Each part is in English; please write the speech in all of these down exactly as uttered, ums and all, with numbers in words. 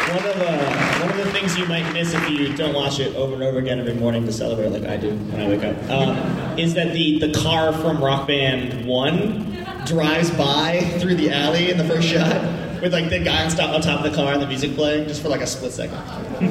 One of uh, one of the things you might miss if you don't watch it over and over again every morning to celebrate, like I do when I wake up, um, is that the, the car from Rock Band one drives by through the alley in the first shot with like the guy on top on top of the car and the music playing just for like a split second.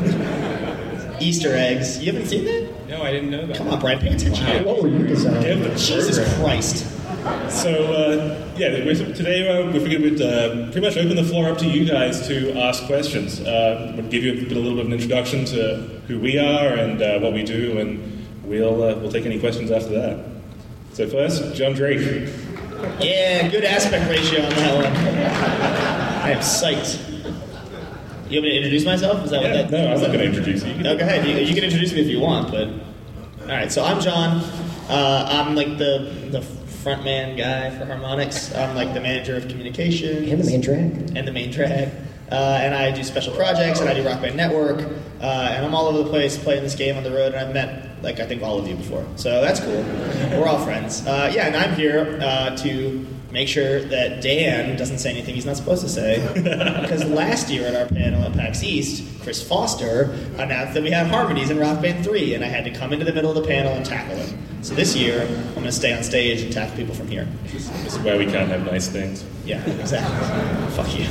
Easter eggs. You haven't seen that? No, I didn't know that. Come on, Brian, pay attention. Wow. What were you designing? Jesus Christ. So, uh, yeah, we're, today uh, we figured we'd uh, pretty much open the floor up to you guys to ask questions. Uh, we'll give you a, bit, a little bit of an introduction to who we are and uh, what we do, and we'll uh, we'll take any questions after that. So first, John Drake. Yeah, good aspect ratio on that one. I am psyched. You want me to introduce myself? Is that Yeah, what that? no, I'm not going to introduce you. You can- No, go ahead. You, you can introduce me if you want, but all right. So I'm John. Uh, I'm like the the front man guy for Harmonix. I'm like the manager of communications And the main drag. and the main drag. Uh, and I do special projects, and I do Rock Band Network, uh, and I'm all over the place playing this game on the road, and I've met, like, I think all of you before. So that's cool. We're all friends. Uh, yeah, and I'm here uh, to make sure that Dan doesn't say anything he's not supposed to say, because last year at our panel at PAX East, Chris Foster announced that we had harmonies in Rock Band three, and I had to come into the middle of the panel and tackle him. So this year, I'm going to stay on stage and tackle people from here. This is why we can't have nice things. Yeah, exactly. Fuck you.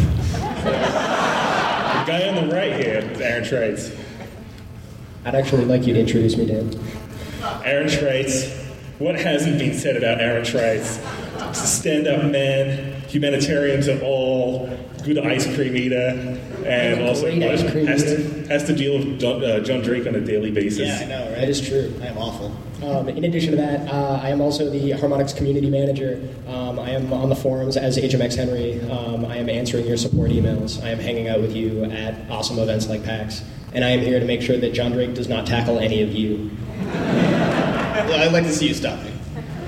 The guy on the right here is Aaron Traits. I'd actually like you to introduce me, Dan. Aaron Traits. What hasn't been said about Aaron Traits? He's a stand-up man, humanitarian to all, good ice cream eater, and also Great ice cream has, eater. to, has to deal with John, uh, John Drake on a daily basis. Yeah, I know, right? That is true. I am awful. Um, in addition to that, uh, I am also the Harmonix community manager. Um, I am on the forums as H M X Henry. Um, I am answering your support emails. I am hanging out with you at awesome events like PAX. And I am here to make sure that John Drake does not tackle any of you. Well, I'd like to see you stop me.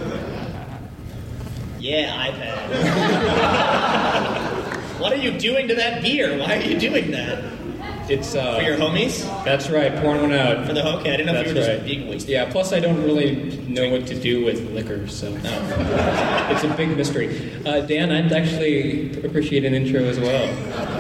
Yeah, iPad. What are you doing to that beer? Why are you doing that? It's uh, For your homies? That's right, pouring one out. For the okay, I didn't know That's if you were right. just being wasted. Yeah, plus I don't really know what to do with liquor, so it's a big mystery. Uh, Dan, I'd actually appreciate an intro as well.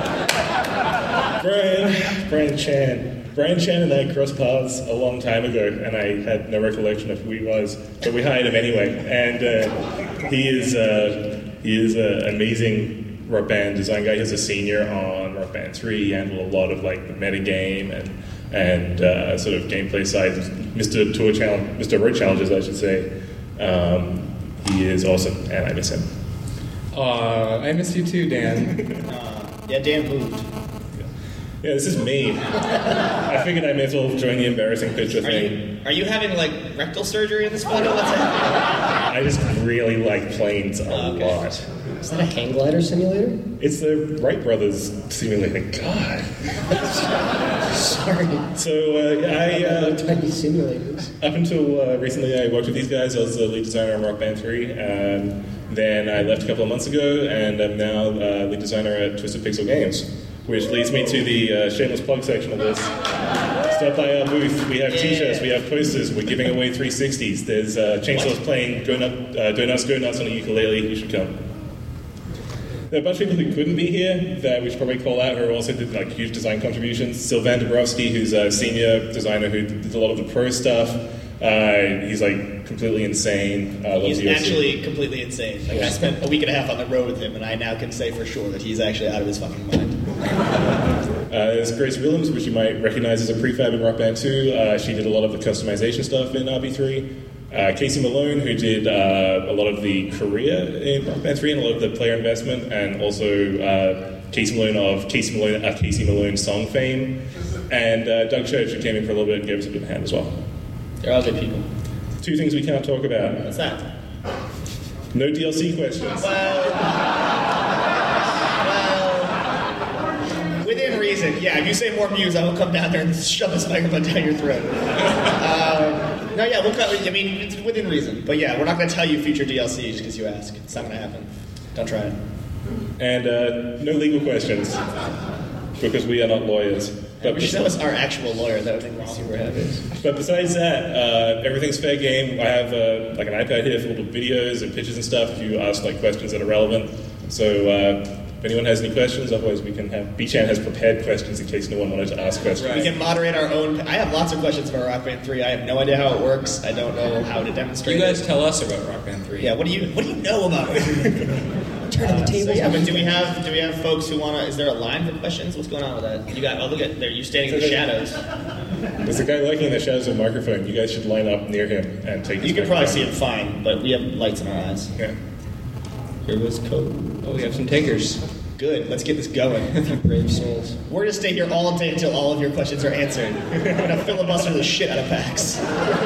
Brian, Brian Chan. Brian Chan and I crossed paths a long time ago, and I had no recollection of who he was, but we hired him anyway. And uh, he is uh, he is an amazing Rock Band design guy. He's a senior on Rock Band three. He handled a lot of like the metagame and and uh, sort of gameplay side. Mister Tour Challenge, Mister Road Challenges, I should say. Um, he is awesome, and I miss him. Uh, I miss you too, Dan. Uh, yeah, Dan moved. Yeah, this is me. I figured I may as well join the embarrassing picture Are thing. you, are you having, like, rectal surgery in this photo? What's that? I just really like planes a Oh, okay. lot. Is that a hang glider simulator? It's the Wright brothers simulator. God. Sorry. So uh, I, uh, Tiny simulators. up until uh, recently, I worked with these guys. I was the lead designer on Rock Band three. Um, then I left a couple of months ago, and I'm now uh, lead designer at Twisted Pixel Games, which leads me to the uh, shameless plug section of this. Stop by our booth. We have Yeah. t-shirts, we have posters, we're giving away three sixties. There's uh, Chainsaws playing Go, Nut, uh, Go Nuts, Go Nuts on a ukulele. You should come. There are a bunch of people who couldn't be here that we should probably call out who also did like huge design contributions. Sylvain Dabrowski, who's a senior designer who did a lot of the pro stuff. Uh, he's like completely insane. Uh, loves He's U F C. actually completely insane. Like, I spent a week and a half on the road with him, and I now can say for sure that he's actually out of his fucking mind. Uh, there's Grace Willems, which you might recognize as a prefab in Rock Band two. Uh, she did a lot of the customization stuff in R B three. Uh, Casey Malone, who did uh, a lot of the career in Rock Band three and a lot of the player investment, and also uh, Casey Malone of Casey Malone, uh, Casey Malone song fame. And uh, Doug Church, who came in for a little bit and gave us a bit of a hand as well. They're all good people. Two things we can't talk about. What's that? No D L C questions. Well, well, within reason. Yeah, if you say more Muse, I will come down there and shove this microphone down your throat. Um, no, yeah, we'll cut. I mean, it's within reason. But yeah, we're not going to tell you future D L C just because you ask. It's not going to happen. Don't try it. And uh, no legal questions, because we are not lawyers. But We should show us our actual lawyer. That would make me super happy. But besides that, uh, everything's fair game. I have uh, like an iPad here full of videos and pictures and stuff if you ask like questions that are relevant. So uh, if anyone has any questions, otherwise we can have... B-Chan has prepared questions in case no one wanted to ask questions. We can moderate our own... I have lots of questions about Rock Band three. I have no idea how it works. I don't know how to demonstrate You guys it. tell us about Rock Band three. Yeah, what do you what do you know about it? Turn the Uh, tables. so yeah, but do we have do we have folks who want to? Is there a line for questions? What's going on with that? You got? Oh, look at there. You standing in the shadows. There's a guy lurking in the shadows of a microphone. You guys should line up near him and take his You can probably see microphone. him fine, but we have lights in our eyes. Yeah. Here was code. Oh, we have some takers. Good. Let's get this going. Brave souls. We're gonna stay here all day until all of your questions are answered. We're gonna filibuster the shit out of PAX.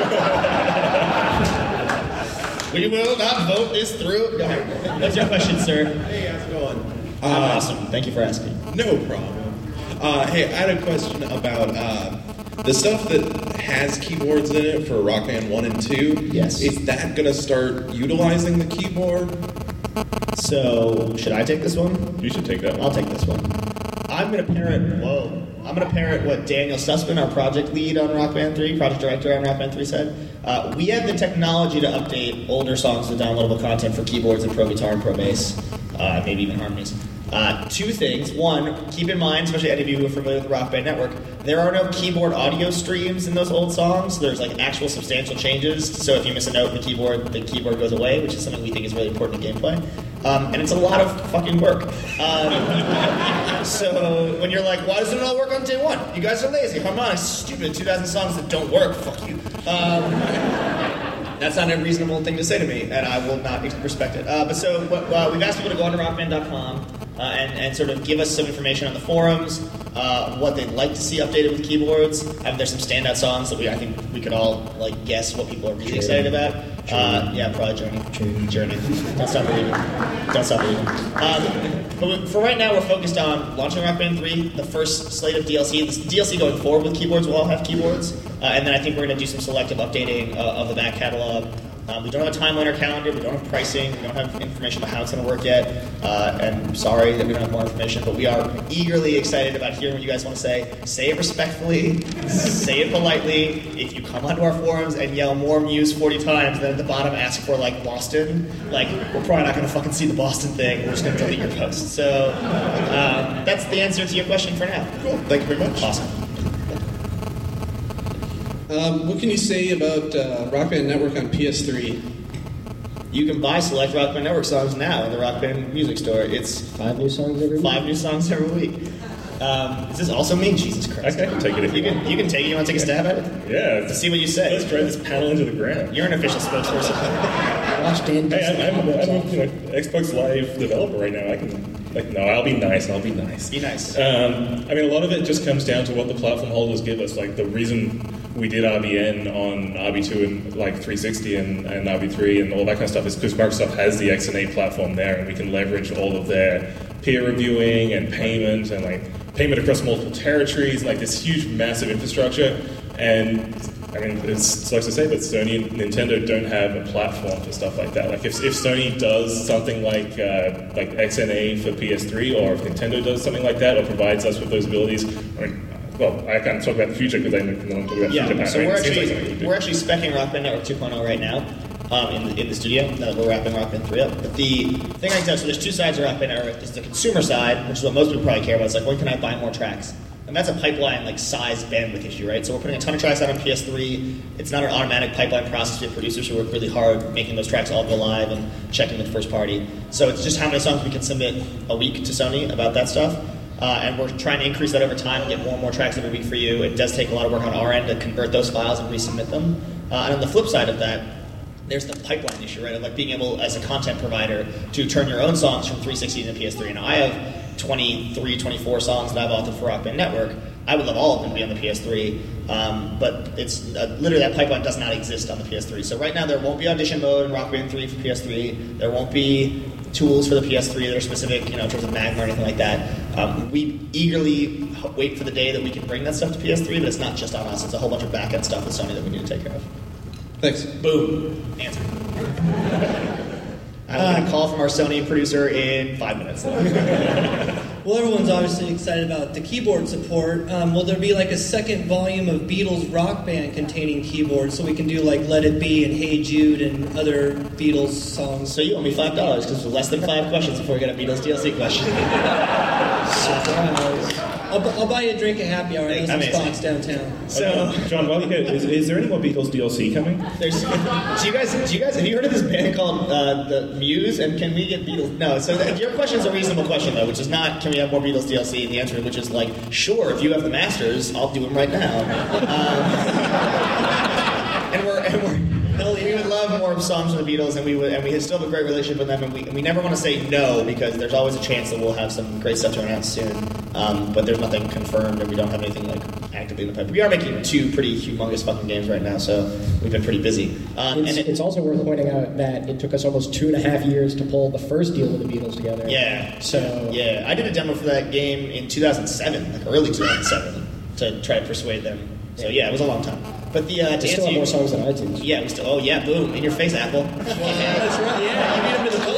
We will not vote this through. Go ahead. What's your question, sir? Hey, how's it going? I'm Uh, awesome. Thank you for asking. No problem. Uh, hey, I had a question about uh, the stuff that has keyboards in it for Rock Band one and two. Yes. Is that going to start utilizing the keyboard? So, should I take this one? You should take that one. I'll take this one. I'm gonna parrot. Whoa. I'm gonna parrot what Daniel Sussman, our project lead on Rock Band three, project director on Rock Band three, said. Uh, we have the technology to update older songs with downloadable content for keyboards and pro guitar and pro bass, uh, maybe even harmonies. Uh, two things. One, keep in mind, especially any of you who are familiar with the Rock Band Network, there are no keyboard audio streams in those old songs. There's like actual substantial changes. So if you miss a note in the keyboard, the keyboard goes away, which is something we think is really important in gameplay. Um, and it's a lot of fucking work. Um, so when you're like, why doesn't it all work on day one? You guys are lazy. Harmonix, stupid. two thousand songs that don't work. Fuck you. Um, That's not a reasonable thing to say to me, and I will not respect it. Uh, but so what, uh, we've asked people to go onto rock band dot com uh, and, and sort of give us some information on the forums, uh, what they'd like to see updated with keyboards. And there's some standout songs that we I think we could all like guess what people are really excited about. Uh, yeah, probably Journey. Journey. Don't stop believing. Don't stop believing. Um, but for right now, we're focused on launching Rock Band three, the first slate of D L C. This D L C going forward with keyboards will all have keyboards. Uh, and then I think we're going to do some selective updating uh, of the back catalog. Um, we don't have a timeline or calendar. We don't have pricing. We don't have information about how it's going to work yet. Uh, and sorry that we don't have more information, but we are eagerly excited about hearing what you guys want to say. Say it respectfully. Say it politely. If you come onto our forums and yell more Muse forty times, then at the bottom ask for, like, Boston, like, we're probably not going to fucking see the Boston thing. We're just going to delete your post. So um, that's the answer to your question for now. Cool. Thank you very much. Awesome. Um, what can you say about uh, Rock Band Network on P S three? You can buy select Rock Band Network songs now in the Rock Band Music Store. It's Five new songs every week. five new songs every week. Um, does this also mean Jesus Christ? I can take it if You you can, want. you can take it. You want to take a stab at it? Yeah. To see what you say. Let's drive this panel into the ground. You're an official spokesperson. Watch Dan. Hey, I'm, I'm, I'm a you know, Xbox Live developer right now. I can, like, no, I'll be nice. I'll be nice. Be nice. Um, I mean, a lot of it just comes down to what the platform holders give us. Like, the reason we did R B N on R B two and, like, three sixty and, and R B three and all that kind of stuff is because Microsoft has the X N A platform there, and we can leverage all of their peer reviewing and payment and, like, payment across multiple territories, like, this huge, massive infrastructure. And I mean, it sucks to say, but Sony and Nintendo don't have a platform for stuff like that. Like, if, if Sony does something like uh, like X N A for P S three, or if Nintendo does something like that, or provides us with those abilities, I mean, well, I can't talk about the future because I don't want to talk about Yeah, future. so I mean, we're it seems like actually something we could do. we're actually speccing Rock Band Network two point oh right now um, in, the, in the studio. Now that we're wrapping Rock Band three up. But the thing I can tell, so there's two sides of Rock Band Network. There's the consumer side, which is what most people probably care about. It's like, when can I buy more tracks? And that's a pipeline, like, size bandwidth issue, right? So we're putting a ton of tracks out on P S three. It's not an automatic pipeline process. We have producers who work really hard making those tracks all go live and checking with first party. So it's just how many songs we can submit a week to Sony about that stuff. Uh, and we're trying to increase that over time and get more and more tracks every week for you. It does take a lot of work on our end to convert those files and resubmit them. Uh, and on the flip side of that, there's the pipeline issue, right? Of, like, being able, as a content provider, to turn your own songs from three sixty into P S three. Now, I have twenty-three, twenty-four songs that I've authored for Rock Band Network. I would love all of them to be on the P S three, um, but it's uh, literally that pipeline does not exist on the P S three. So right now there won't be audition mode in Rock Band three for P S three. There won't be tools for the P S three that are specific, you know, in terms of Magma or anything like that. Um, we eagerly wait for the day that we can bring that stuff to P S three, but it's not just on us. It's a whole bunch of back-end stuff with Sony that we need to take care of. Thanks. Boom. Answer. I'm going to call from our Sony producer in five minutes. Well, everyone's obviously excited about the keyboard support. Um, will there be like a second volume of Beatles Rock Band containing keyboards so we can do like Let It Be and Hey Jude and other Beatles songs? So you owe me five dollars because less than five questions before we get a Beatles D L C question. Surprise. I'll, I'll buy you a drink at happy hour. There's some Amazing. spots downtown. So, John, while you're here, is, is there any more Beatles D L C coming? there's. Do you guys? Do you guys? Have you heard of this band called uh, the Muse? And can we get Beatles? No. So th- your question is a reasonable question though, which is not can we have more Beatles D L C? And the answer, which is like, sure, if you have the masters, I'll do them right now. Um, and we're and we're. We would love more songs from the Beatles, and we would, and we still have a great relationship with them, and we, and we never want to say no because there's always a chance that we'll have some great stuff to announce soon. Um, but there's nothing confirmed, and we don't have anything like actively in the pipe. We are making two pretty humongous fucking games right now, so we've been pretty busy. Um, It's, and it, it's also worth pointing out that it took us almost two and a half years to pull the first deal with the Beatles together. yeah, So yeah, I did a demo for that game in two thousand seven, like early two thousand seven, to try to persuade them. So yeah, it was a long time. But the uh, to we still answer have you- more songs than iTunes. Yeah, we still. Oh yeah, boom! In your face, Apple. That's right. Yeah, you beat him to the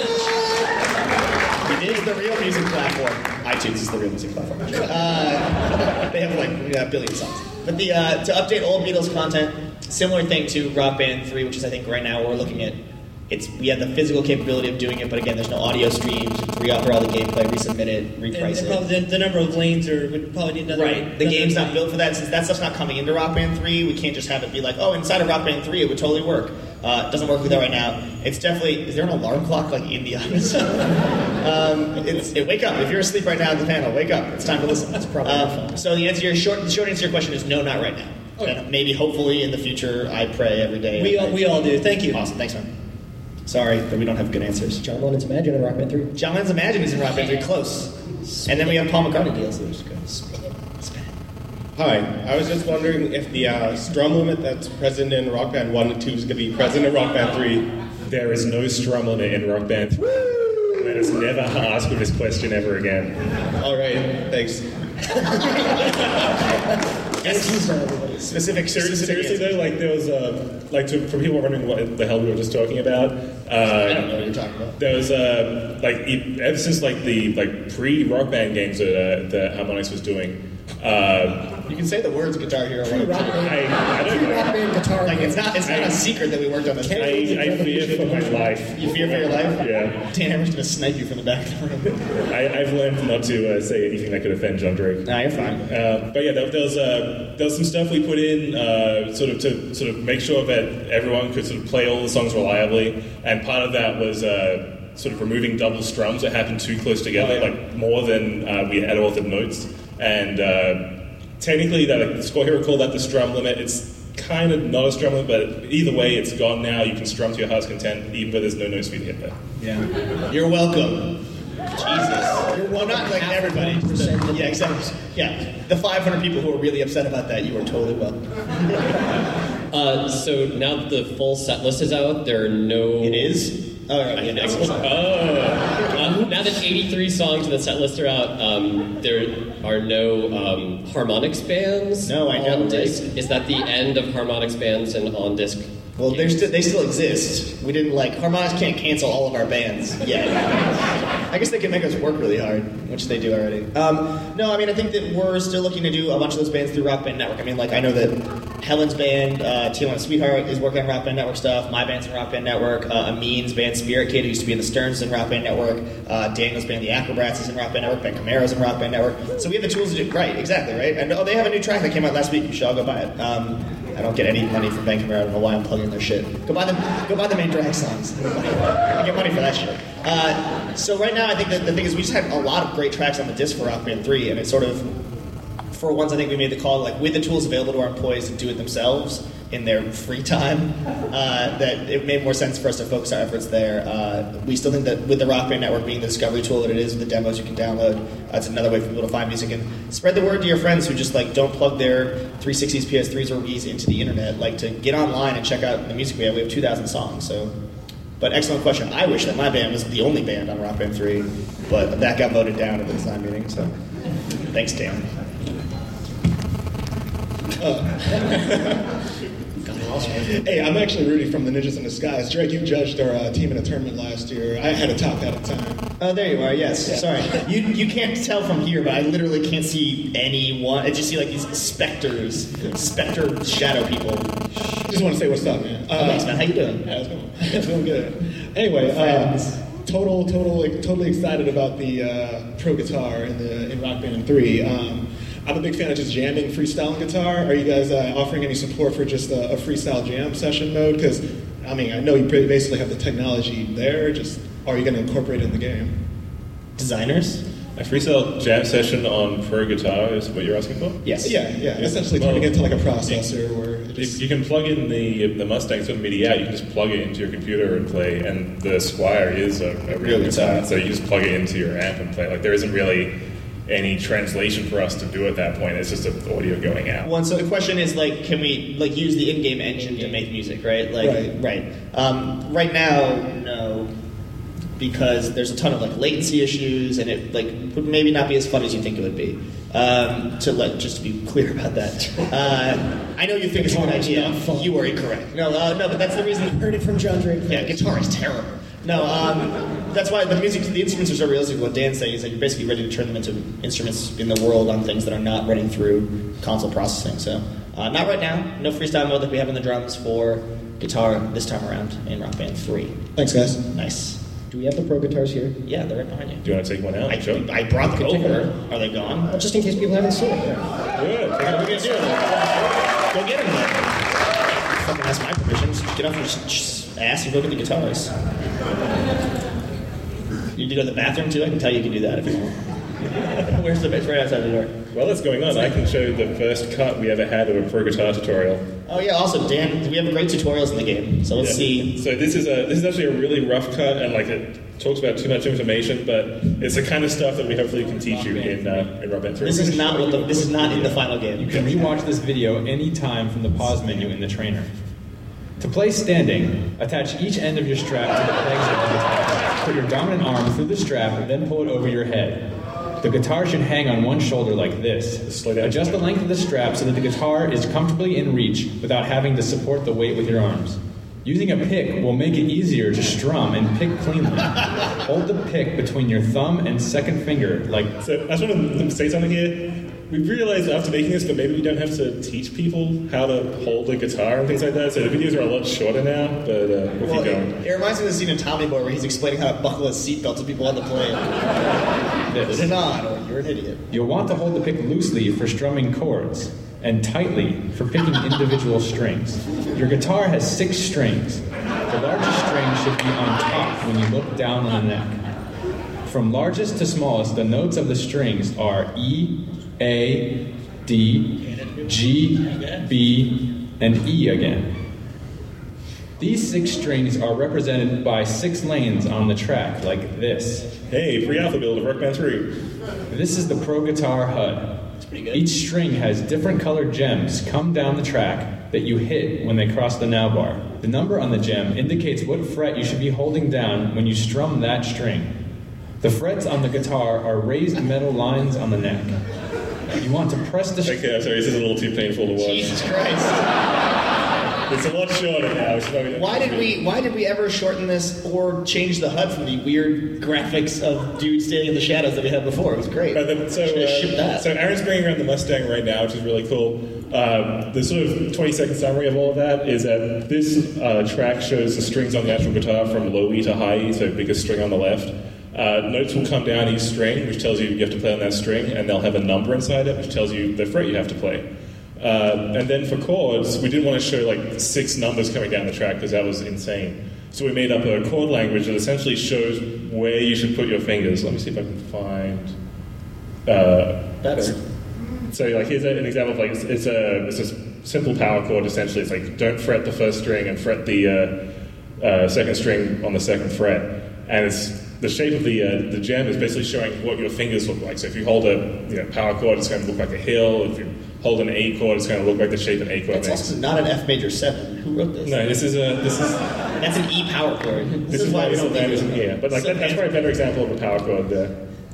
punch. It is the real music platform. iTunes is the real music platform. Uh, they have like a billion songs. But the uh, to update old Beatles content, similar thing to Rock Band three, which is I think right now we're looking at. It's we have the physical capability of doing it, but again, there's no audio streams. Re-author all the gameplay, resubmit it, And, reprice and it. probably the, the number of lanes are would probably need another. Right. The another game's not lane. built for that. Since that stuff's not coming into Rock Band three, we can't just have it be like, oh, inside of Rock Band three, it would totally work. Uh, it doesn't work with that right now. It's definitely... Is there an alarm clock, like, in the office? um, it's, it, wake up. If you're asleep right now at the panel, wake up. It's time to listen. That's probably um, So the answer, your short, the short answer to your question is no, not right now. Okay. And maybe, hopefully, in the future, I pray every day. We all, we all do. Thank you. Awesome. Thanks, man. Sorry that we don't have good answers. John Lennon's Imagine in Rock Band three. John Lennon's Imagine is in Rock Band three. Close. And then we have Paul McCartney D L C, which is good. Spin it. Spin it. Hi, I was just wondering if the uh, strum limit that's present in Rock Band one and two is going to be present in Rock Band three. There is no strum limit in Rock Band three. Let us never ask for this question ever again. All right, thanks. Specific, Seriously, specific seriously answers. though, like there was uh, like to, for people wondering what the hell we were just talking about. Uh, I don't know what you're talking about. There was uh, like e- ever since like the like pre Rock Band games that uh, that Harmonix was doing. Uh, You can say the words Guitar Hero. one. Rock Band, I, I don't know. Rock Band guitar. Like it's not it's not I- a secret that we worked on this. I, I fear for my life. You fear for your life? Yeah. Dan Hammer's gonna snipe you from the back of the room. I, I've learned not to uh, say anything that could offend John Drake. Nah, you're fine. Uh, but yeah, there, there was uh, there was some stuff we put in uh, sort of to sort of make sure that everyone could sort of play all the songs reliably, and part of that was uh, sort of removing double strums that happened too close together, Oh, yeah. like more than uh, we had authored notes. And uh, technically, that like, Score Hero called that the strum limit. It's kind of not a strum limit, but either way, it's gone now. You can strum to your heart's content, even though there's no notes for you to hit there. Yeah. You're welcome. Jesus. You're well, not like everybody. The- yeah, exactly. Yeah. The five hundred people who are really upset about that, you are totally welcome. Uh, so now that the full set list is out, there are no. It is? Oh, right. Yeah, excellent. Oh. Um, now that eighty-three songs in the set list are out, um, there are no um, Harmonix bands No, I know, on disc. right? Is that the end of Harmonix bands and on disc? Well, they're sti- they still exist. We didn't like Harmonix can't cancel all of our bands yet. I guess they can make us work really hard, which they do already. Um, no, I mean I think that we're still looking to do a bunch of those bands through Rock Band Network. I mean, like I know that Helen's band, uh, Tijuana Sweetheart, is working on Rock Band Network stuff. My band's in Rock Band Network. Uh, Amin's band, Spirit Kid, who used to be in the Stearns, is in Rock Band Network. Uh, Daniel's band, the Acrobats, is in Rock Band Network. Ben Camaro's in Rock Band Network. So we have the tools to do right, exactly, right. And oh, they have a new track that came out last week. You should all go buy it. Um, I don't get any money from Ben Camaro. I don't know why I'm plugging their shit. Go buy them. Go buy the main drag songs. I get money for that shit. Uh, so right now, I think that the thing is we just had a lot of great tracks on the disc for Rock Band three, and it's sort of for once I think we made the call like with the tools available to our employees to do it themselves in their free time. Uh, that it made more sense for us to focus our efforts there. Uh, we still think that with the Rock Band Network being the discovery tool that it is, with the demos you can download, uh, it's another way for people to find music and spread the word to your friends who just like don't plug their three sixties, P S threes, or Wii's into the internet. Like to get online and check out the music we have. We have two thousand songs, so. But excellent question. I wish that my band was the only band on Rock Band three, but that got voted down at the design meeting. So, thanks, Dan. Uh. God, Hey, I'm actually Rudy from the Ninjas in Disguise. Drake, you judged our uh, team in a tournament last year. I had a top hat at the time. Oh, there you are. Yes. Yeah. Sorry. You you can't tell from here, but I literally can't see anyone. I just see like these specters, specter shadow people. Just want to say what's up, man. Uh, Thanks, man. How you doing? Yeah, it's going, it's going good. Anyway, uh, total, total, totally excited about the uh, pro guitar in the in Rock Band three. Um, I'm a big fan of just jamming, freestyling guitar. Are you guys uh, offering any support for just a, a freestyle jam session mode? Because, I mean, I know you basically have the technology there. Just, are you going to incorporate it in the game? Designers? A freestyle jam session on pro guitar is what you're asking for? Yes. Yeah, yeah. Essentially Well, turning it into like a processor where it If just... you can plug in the the Mustang sort of MIDI out, you can just plug it into your computer and play, and the Squire is a, a real guitar, so you just plug it into your amp and play. Like, there isn't really any translation for us to do at that point. It's just an audio going out. Well, so the question is, like, can we like use the in-game engine to make music, right? Like, Right. right. Um, right now, no, because there's a ton of like latency issues, and it like would maybe not be as fun as you think it would be. Um, to like just to be clear about that, uh, I know you think it's a good idea. You are incorrect. No, uh, no, but that's the reason. Heard it from John Drake. Yeah, guitar is terrible. No, um, that's why the music, the instruments are so realistic. What Dan's saying is that you're basically ready to turn them into instruments in the world on things that are not running through console processing. So, uh, not right now. No freestyle mode like we have in the drums for guitar this time around in Rock Band three. Thanks, guys. Nice. Do we have the pro guitars here? Yeah, they're right behind you. Do you want to take one out? I, Sure. I brought them Could take over. one. Are they gone? Well, just in case people haven't seen it. Yeah. Good. What are we gonna do? Go get them then. Fucking ask my permission. Just get off your s- ass and go get the guitars. You need to go to the bathroom too? I can tell you can do that if you want. Where's the bitch? Right outside the door. While that's going on, I can show you the first cut we ever had of a pro guitar tutorial. Oh yeah, also Dan, we have great tutorials in the game. So let's Yeah. see. So this is a this is actually a really rough cut, and like it talks about too much information, but it's the kind of stuff that we hopefully can teach you in uh, in Rock Band three. This is not what the, this is not in the final game. You can rewatch this video anytime from the pause menu in the trainer. To play standing, attach each end of your strap to the pegs of the guitar. Put your dominant arm through the strap, then pull it over your head. The guitar should hang on one shoulder like this. Slow down. Adjust the length of the strap so that the guitar is comfortably in reach without having to support the weight with your arms. Using a pick will make it easier to strum and pick cleanly. Hold the pick between your thumb and second finger like... So I just want to say something here. We realized after making this that maybe we don't have to teach people how to hold a guitar and things like that, so the videos are a lot shorter now, but uh, we'll Well, keep going. it, it reminds me of the scene in Tommy Boy where he's explaining how to buckle his seatbelt to people on the plane. Put it on, or you're an idiot. You'll want to hold the pick loosely for strumming chords and tightly for picking individual strings. Your guitar has six strings. The largest string should be on top when you look down on the neck. From largest to smallest, the notes of the strings are E, A, D, G, B, and E again. These six strings are represented by six lanes on the track, like this. Hey, free alpha build of Rock Band three. This is the Pro Guitar H U D. Each string has different colored gems come down the track that you hit when they cross the now bar. The number on the gem indicates what fret you should be holding down when you strum that string. The frets on the guitar are raised metal lines on the neck. You want to press the... Okay, I'm sorry, this is a little too painful to watch. Jesus Christ. It's a lot shorter now. It's probably- Why did we why did we ever shorten this or change the H U D from the weird graphics of dudes standing in the shadows that we had before? It was great. But then, so, Should have uh, shipped that. so Aaron's bringing around the Mustang right now, which is really cool. Um, the sort of twenty second summary of all of that is that this uh, track shows the strings on the actual guitar from low E to high E, so biggest string on the left. Uh, notes will come down each string, which tells you you have to play on that string, and they'll have a number inside it, which tells you the fret you have to play. Uh, and then for chords, we didn't want to show like six numbers coming down the track because that was insane. So we made up a chord language that essentially shows where you should put your fingers. Let me see if I can find. Uh, Better. So like here's a, an example of like it's, it's a it's a simple power chord. Essentially, it's like don't fret the first string and fret the uh, uh, second string on the second fret, and it's the shape of the uh, the gem is basically showing what your fingers look like. So if you hold a you know power chord, it's going to look like a hill. If you hold an A chord, it's going to look like the shape an A chord That's makes. also not an F major seven. Who wrote this? No, this is a this is That's an E power chord. this, is why we don't land isn't here. But like that, that's probably a better example of a power chord there.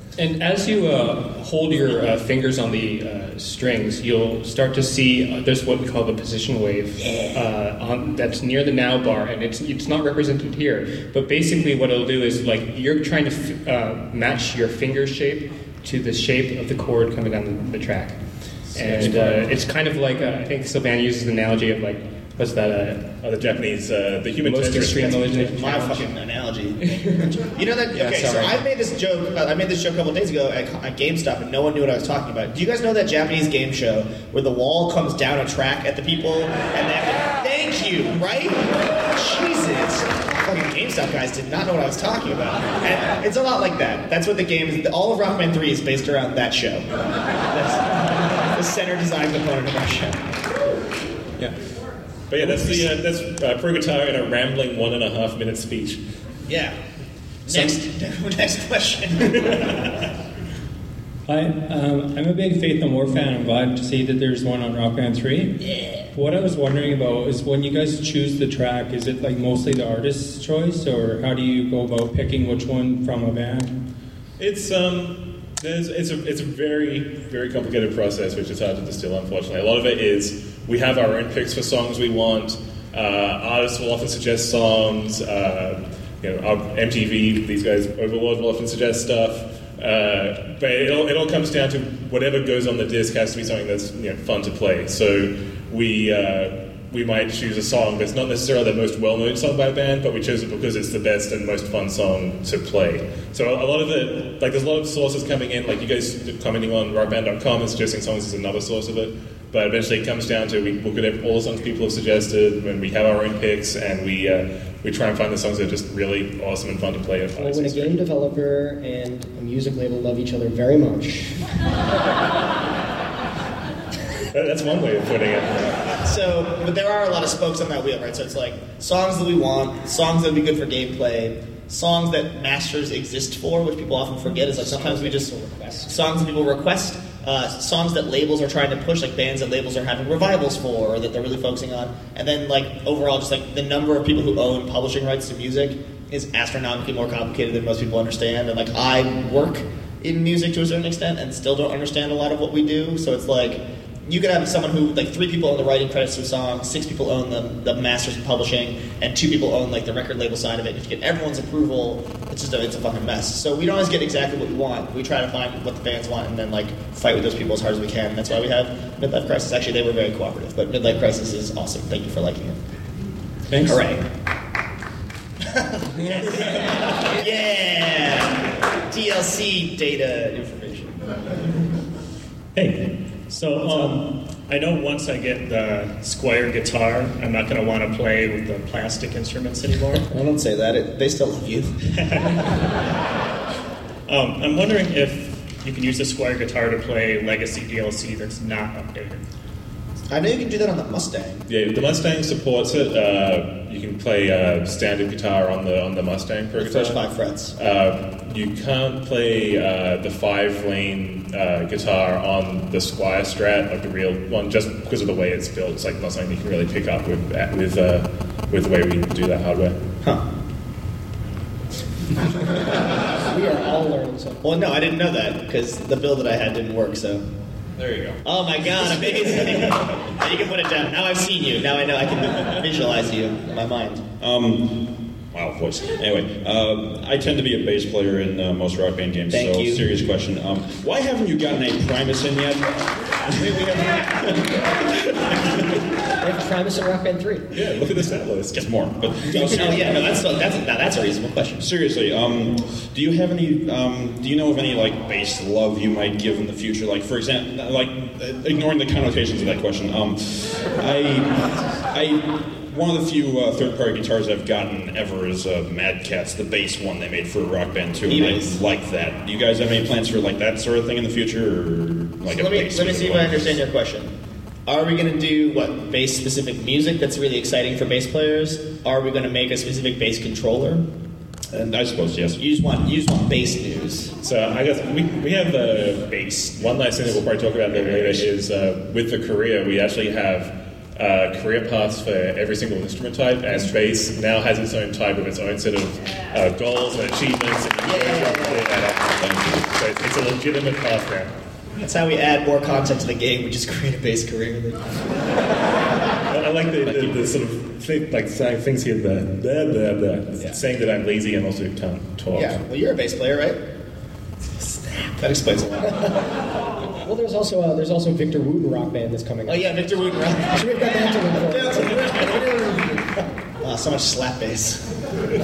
And as you uh, hold your uh, fingers on the uh, strings, you'll start to see uh, there's what we call the position wave uh, on, that's near the now bar, and it's it's not represented here. But basically, what it'll do is like you're trying to f- uh, match your finger shape to the shape of the chord coming down the, the track, and uh, it's kind of like uh, I think Sylvain uses the analogy of like. What's that? Uh, oh, the Japanese, uh, the human most extreme elimination. My fucking analogy. You know that? Yeah, Okay, so sorry. I made this joke. About, I made this joke a couple days ago at, at GameStop, and no one knew what I was talking about. Do you guys know that Japanese game show where the wall comes down a track at the people and they have to thank you, right? Jesus. Fucking GameStop guys did not know what I was talking about. And it's a lot like that. That's what the game is. All of Rock Band three is based around that show. That's the center design component of our show. Yeah. But yeah, that's the uh, that's uh, pro guitar in a rambling one and a half minute speech. Yeah. Next, next question. Hi, um, I'm a big Faith No More fan. I'm glad to see that there's one on Rock Band three. Yeah. What I was wondering about is when you guys choose the track, is it like mostly the artist's choice, or how do you go about picking which one from a band? It's um, there's, it's a it's a very very complicated process, which is hard to distill. Unfortunately, a lot of it is. We have our own picks for songs we want. Uh, artists will often suggest songs. Uh, you know, our M T V, these guys, Overlord, will often suggest stuff. Uh, but it all, it all comes down to whatever goes on the disc has to be something that's you know, fun to play. So we uh, we might choose a song that's not necessarily the most well-known song by a band, but we chose it because it's the best and most fun song to play. So a lot of it, like there's a lot of sources coming in, like you guys commenting on rock band dot com and suggesting songs is another source of it. But eventually it comes down to we look at all the songs people have suggested, and we have our own picks, and we uh, we try and find the songs that are just really awesome and fun to play. Well, when a game developer and a music label love each other very much. That's one way of putting it. So, but there are a lot of spokes on that wheel, right? So it's like songs that we want, songs that would be good for gameplay, songs that masters exist for, which people often forget. Is like sometimes we just songs that people request. Uh, songs that labels are trying to push, like bands that labels are having revivals for, or that they're really focusing on. And then, like, overall, just like the number of people who own publishing rights to music is astronomically more complicated than most people understand. And, like, I work in music to a certain extent and still don't understand a lot of what we do. So it's like, you could have someone who, like, three people own the writing credits to a song, six people own the, the masters and publishing, and two people own, like, the record label side of it. If you get everyone's approval, it's just a, it's a fucking mess. So we don't always get exactly what we want. We try to find what the fans want and then, like, fight with those people as hard as we can. That's why we have Midlife Crisis. Actually, they were very cooperative, but Midlife Crisis is awesome. Thank you for liking it. Thanks. Hooray. Yeah! D L C data information. Hey. So, um, I know once I get the Squier guitar, I'm not going to want to play with the plastic instruments anymore. Well, don't say that. It, they still love you. um, I'm wondering if you can use the Squier guitar to play Legacy D L C that's not updated. I know you can do that on the Mustang. Yeah, the Mustang supports it. Uh, you can play uh, standard guitar on the on the Mustang Pro The guitar. first five frets. Uh, you can't play uh, the five-lane uh, guitar on the Squier Strat, like the real one, just because of the way it's built. It's like not something you can really pick up with with uh, with the way we do that hardware. Huh. We are all learning something. Well, no, I didn't know that because the build that I had didn't work. So. There you go. Oh my God! Amazing. Now you can put it down. Now I've seen you. Now I know I can visualize you in my mind. Um. Wow, voice. Anyway, uh, I tend to be a bass player in uh, most Rock Band games. Thank so, you. serious question. Um, why haven't you gotten a Primus in yet? We have Primus in Rock Band three. Yeah, look at this set list. Just more. But Oh yeah, no, that's that's now that's a reasonable question. seriously, um, do you have any? Um, do you know of any like bass love you might give in the future? Like, for example, like uh, ignoring the connotations of that question. Um, I, I. One of the few uh, third-party guitars I've gotten ever is uh, Mad Catz, the bass one they made for Rock Band two. And I like that. Do you guys have any plans for like that sort of thing in the future, or like So a let me bass let me see if one? I understand your question. Are we going to do what bass specific music that's really exciting for bass players? Are we going to make a specific bass controller? And I suppose yes. You just want you just want bass news. So I guess we, we have the bass. One nice thing that we'll probably talk about a bit later is uh, with the Korea, we actually have uh, career paths for every single instrument type, and bass now has its own type of its own set of uh, goals and achievements. And you can clear that up. So it's, it's a legitimate path now. That's how we add more content to the game. We just create a bass career. I like the, the, the sort of thing, like saying things here, the, the, the, the, Yeah. saying that I'm lazy and also can't talk. Yeah, well, you're a bass player, right? Snap. That explains a lot. Well, there's also uh, there's also Victor Wooten Rock Band that's coming Oh, up. yeah, Victor Wooten Rock. So we've got that to look forward to. Uh, so much slap bass.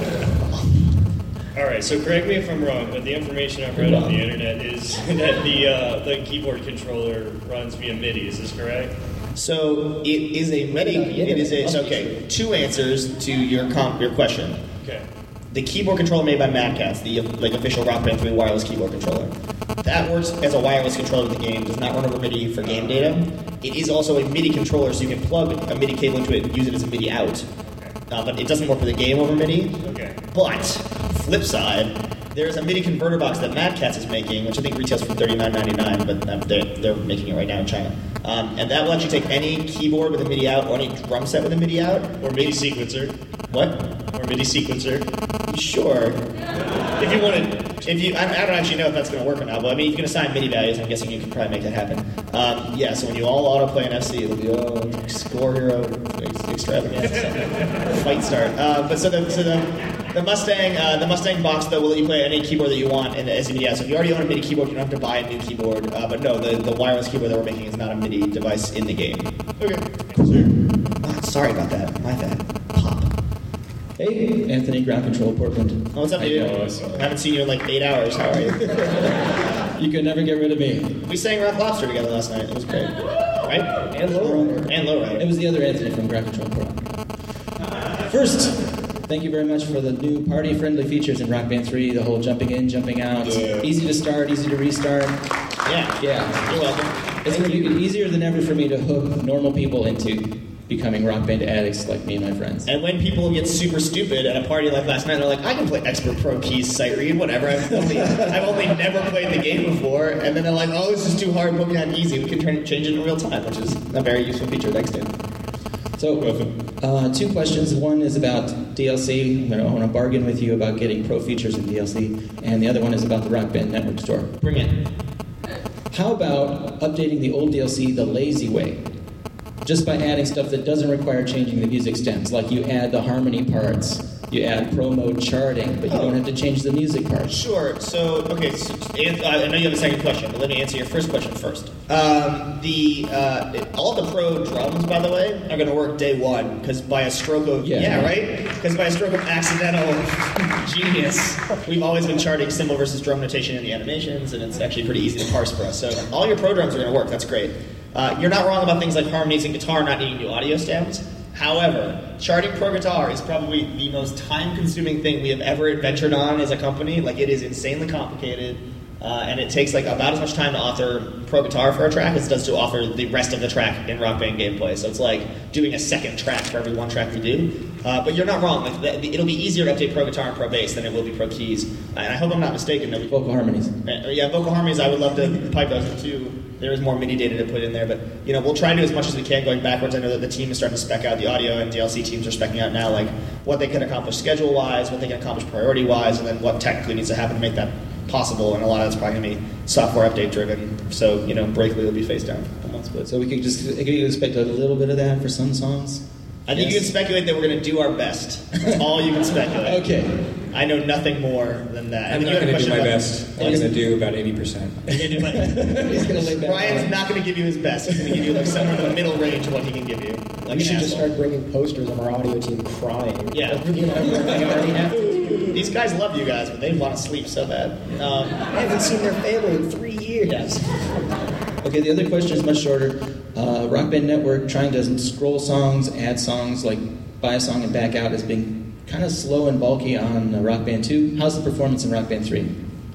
All right, so correct me if I'm wrong, but the information I've read on the internet is that the uh, the keyboard controller runs via MIDI. Is this correct? So it is a MIDI. It is a so, okay. Two answers to your comp, your question. Okay. The keyboard controller made by Mad Catz, the like official Rock Band three wireless keyboard controller, that works as a wireless controller of the game. Does not run over MIDI for game data. It is also a MIDI controller, so you can plug a MIDI cable into it and use it as a MIDI out. Uh, but it doesn't work for the game over MIDI. Okay. But flip side, there's a MIDI converter box that Mad Catz is making, which I think retails for thirty-nine ninety-nine, but um, they're, they're making it right now in China. Um, and that will actually take any keyboard with a MIDI out or any drum set with a MIDI out. Or MIDI sequencer. What? Or MIDI sequencer. Sure. If you wanted. If you, I, I don't actually know if that's going to work or not, but I mean, you can assign MIDI values. I'm guessing you can probably make that happen. Um, yeah, so when you all autoplay an F C, it'll be oh, score hero ex- extravaganza, fight start. Uh, but so the so the, the Mustang uh, the Mustang box though will let you play any keyboard that you want and as a MIDI out. So if you already own a MIDI keyboard, you don't have to buy a new keyboard. Uh, but no, the, the wireless keyboard that we're making is not a MIDI device in the game. Okay. Oh, sorry about that. My bad. Hey, Anthony, Ground Control, Portland. Oh, what's up, dude? I haven't seen you in like eight hours. How are you? You could never get rid of me. We sang Rock Lobster together last night. It was great. Right? And Lowrider. And Lowrider. It was the other Anthony from Ground Control, Portland. First, thank you very much for the new party-friendly features in Rock Band three, the whole jumping in, jumping out. Yeah. Easy to start, easy to restart. Yeah. Yeah. You're welcome. It's going to be easier than ever for me to hook normal people into becoming Rock Band addicts like me and my friends. And when people get super stupid at a party like last night, they're like, I can play Expert Pro Keys, sight read, whatever. I've only, I've only never played the game before. And then they're like, oh, this is too hard, put me on easy. We can try to change it in real time, which is a very useful feature. Thanks, Dan. So, uh, two questions. One is about D L C. I'm going to I want to bargain with you about getting pro features in D L C. And the other one is about the Rock Band Network store. Bring it. How about updating the old D L C the lazy way? Just by adding stuff that doesn't require changing the music stems, like you add the harmony parts, you add pro mode charting, but you Oh. don't have to change the music parts. Sure. So, okay, so, and, uh, I know you have a second question, but let me answer your first question first. Um, the uh, all the pro drums, by the way, are going to work day one because by a stroke of Yeah. yeah, right? Because by a stroke of accidental genius, we've always been charting cymbal versus drum notation in the animations, and it's actually pretty easy to parse for us. So all your pro drums are going to work. That's great. Uh, you're not wrong about things like harmonies and guitar not needing new audio stems. However, charting pro guitar is probably the most time-consuming thing we have ever adventured on as a company. Like, it is insanely complicated, uh, and it takes like about as much time to author pro guitar for a track as it does to author the rest of the track in Rock Band gameplay. So it's like doing a second track for every one track we do. Uh, but you're not wrong. Like, the, the, it'll be easier to update pro guitar and pro bass than it will be pro keys. Uh, and I hope I'm not mistaken. That we, Vocal harmonies. Uh, yeah, vocal harmonies. I would love to pipe those in too. There is more MIDI data to put in there, but you know we'll try to do as much as we can going backwards. I know that the team is starting to spec out the audio, and D L C teams are specing out now, like what they can accomplish schedule-wise, what they can accomplish priority-wise, and then what technically needs to happen to make that possible. And a lot of that's probably going to be software update driven. So you know, Breakly will be face down. So we could just could you expect a little bit of that for some songs? I think Yes. you can speculate that we're going to do our best. That's all you can speculate. Okay. I know nothing more than that. I'm And not you had a going to do question my about- best. I'm going to do about eighty percent. He's gonna lay back Brian's down. not going to give you his best. He's going to give you like somewhere in the middle range of what he can give you. Like we an should just asshole. start bringing posters of our audio team crying. Yeah. You know, they already have to do. These guys love you guys, but they want to sleep so bad. Um, I haven't seen their family in three years. Yes. Okay, the other question is much shorter. Uh, Rock Band Network trying to scroll songs, add songs, like buy a song and back out has been kind of slow and bulky on uh, Rock Band two. How's the performance in Rock Band three?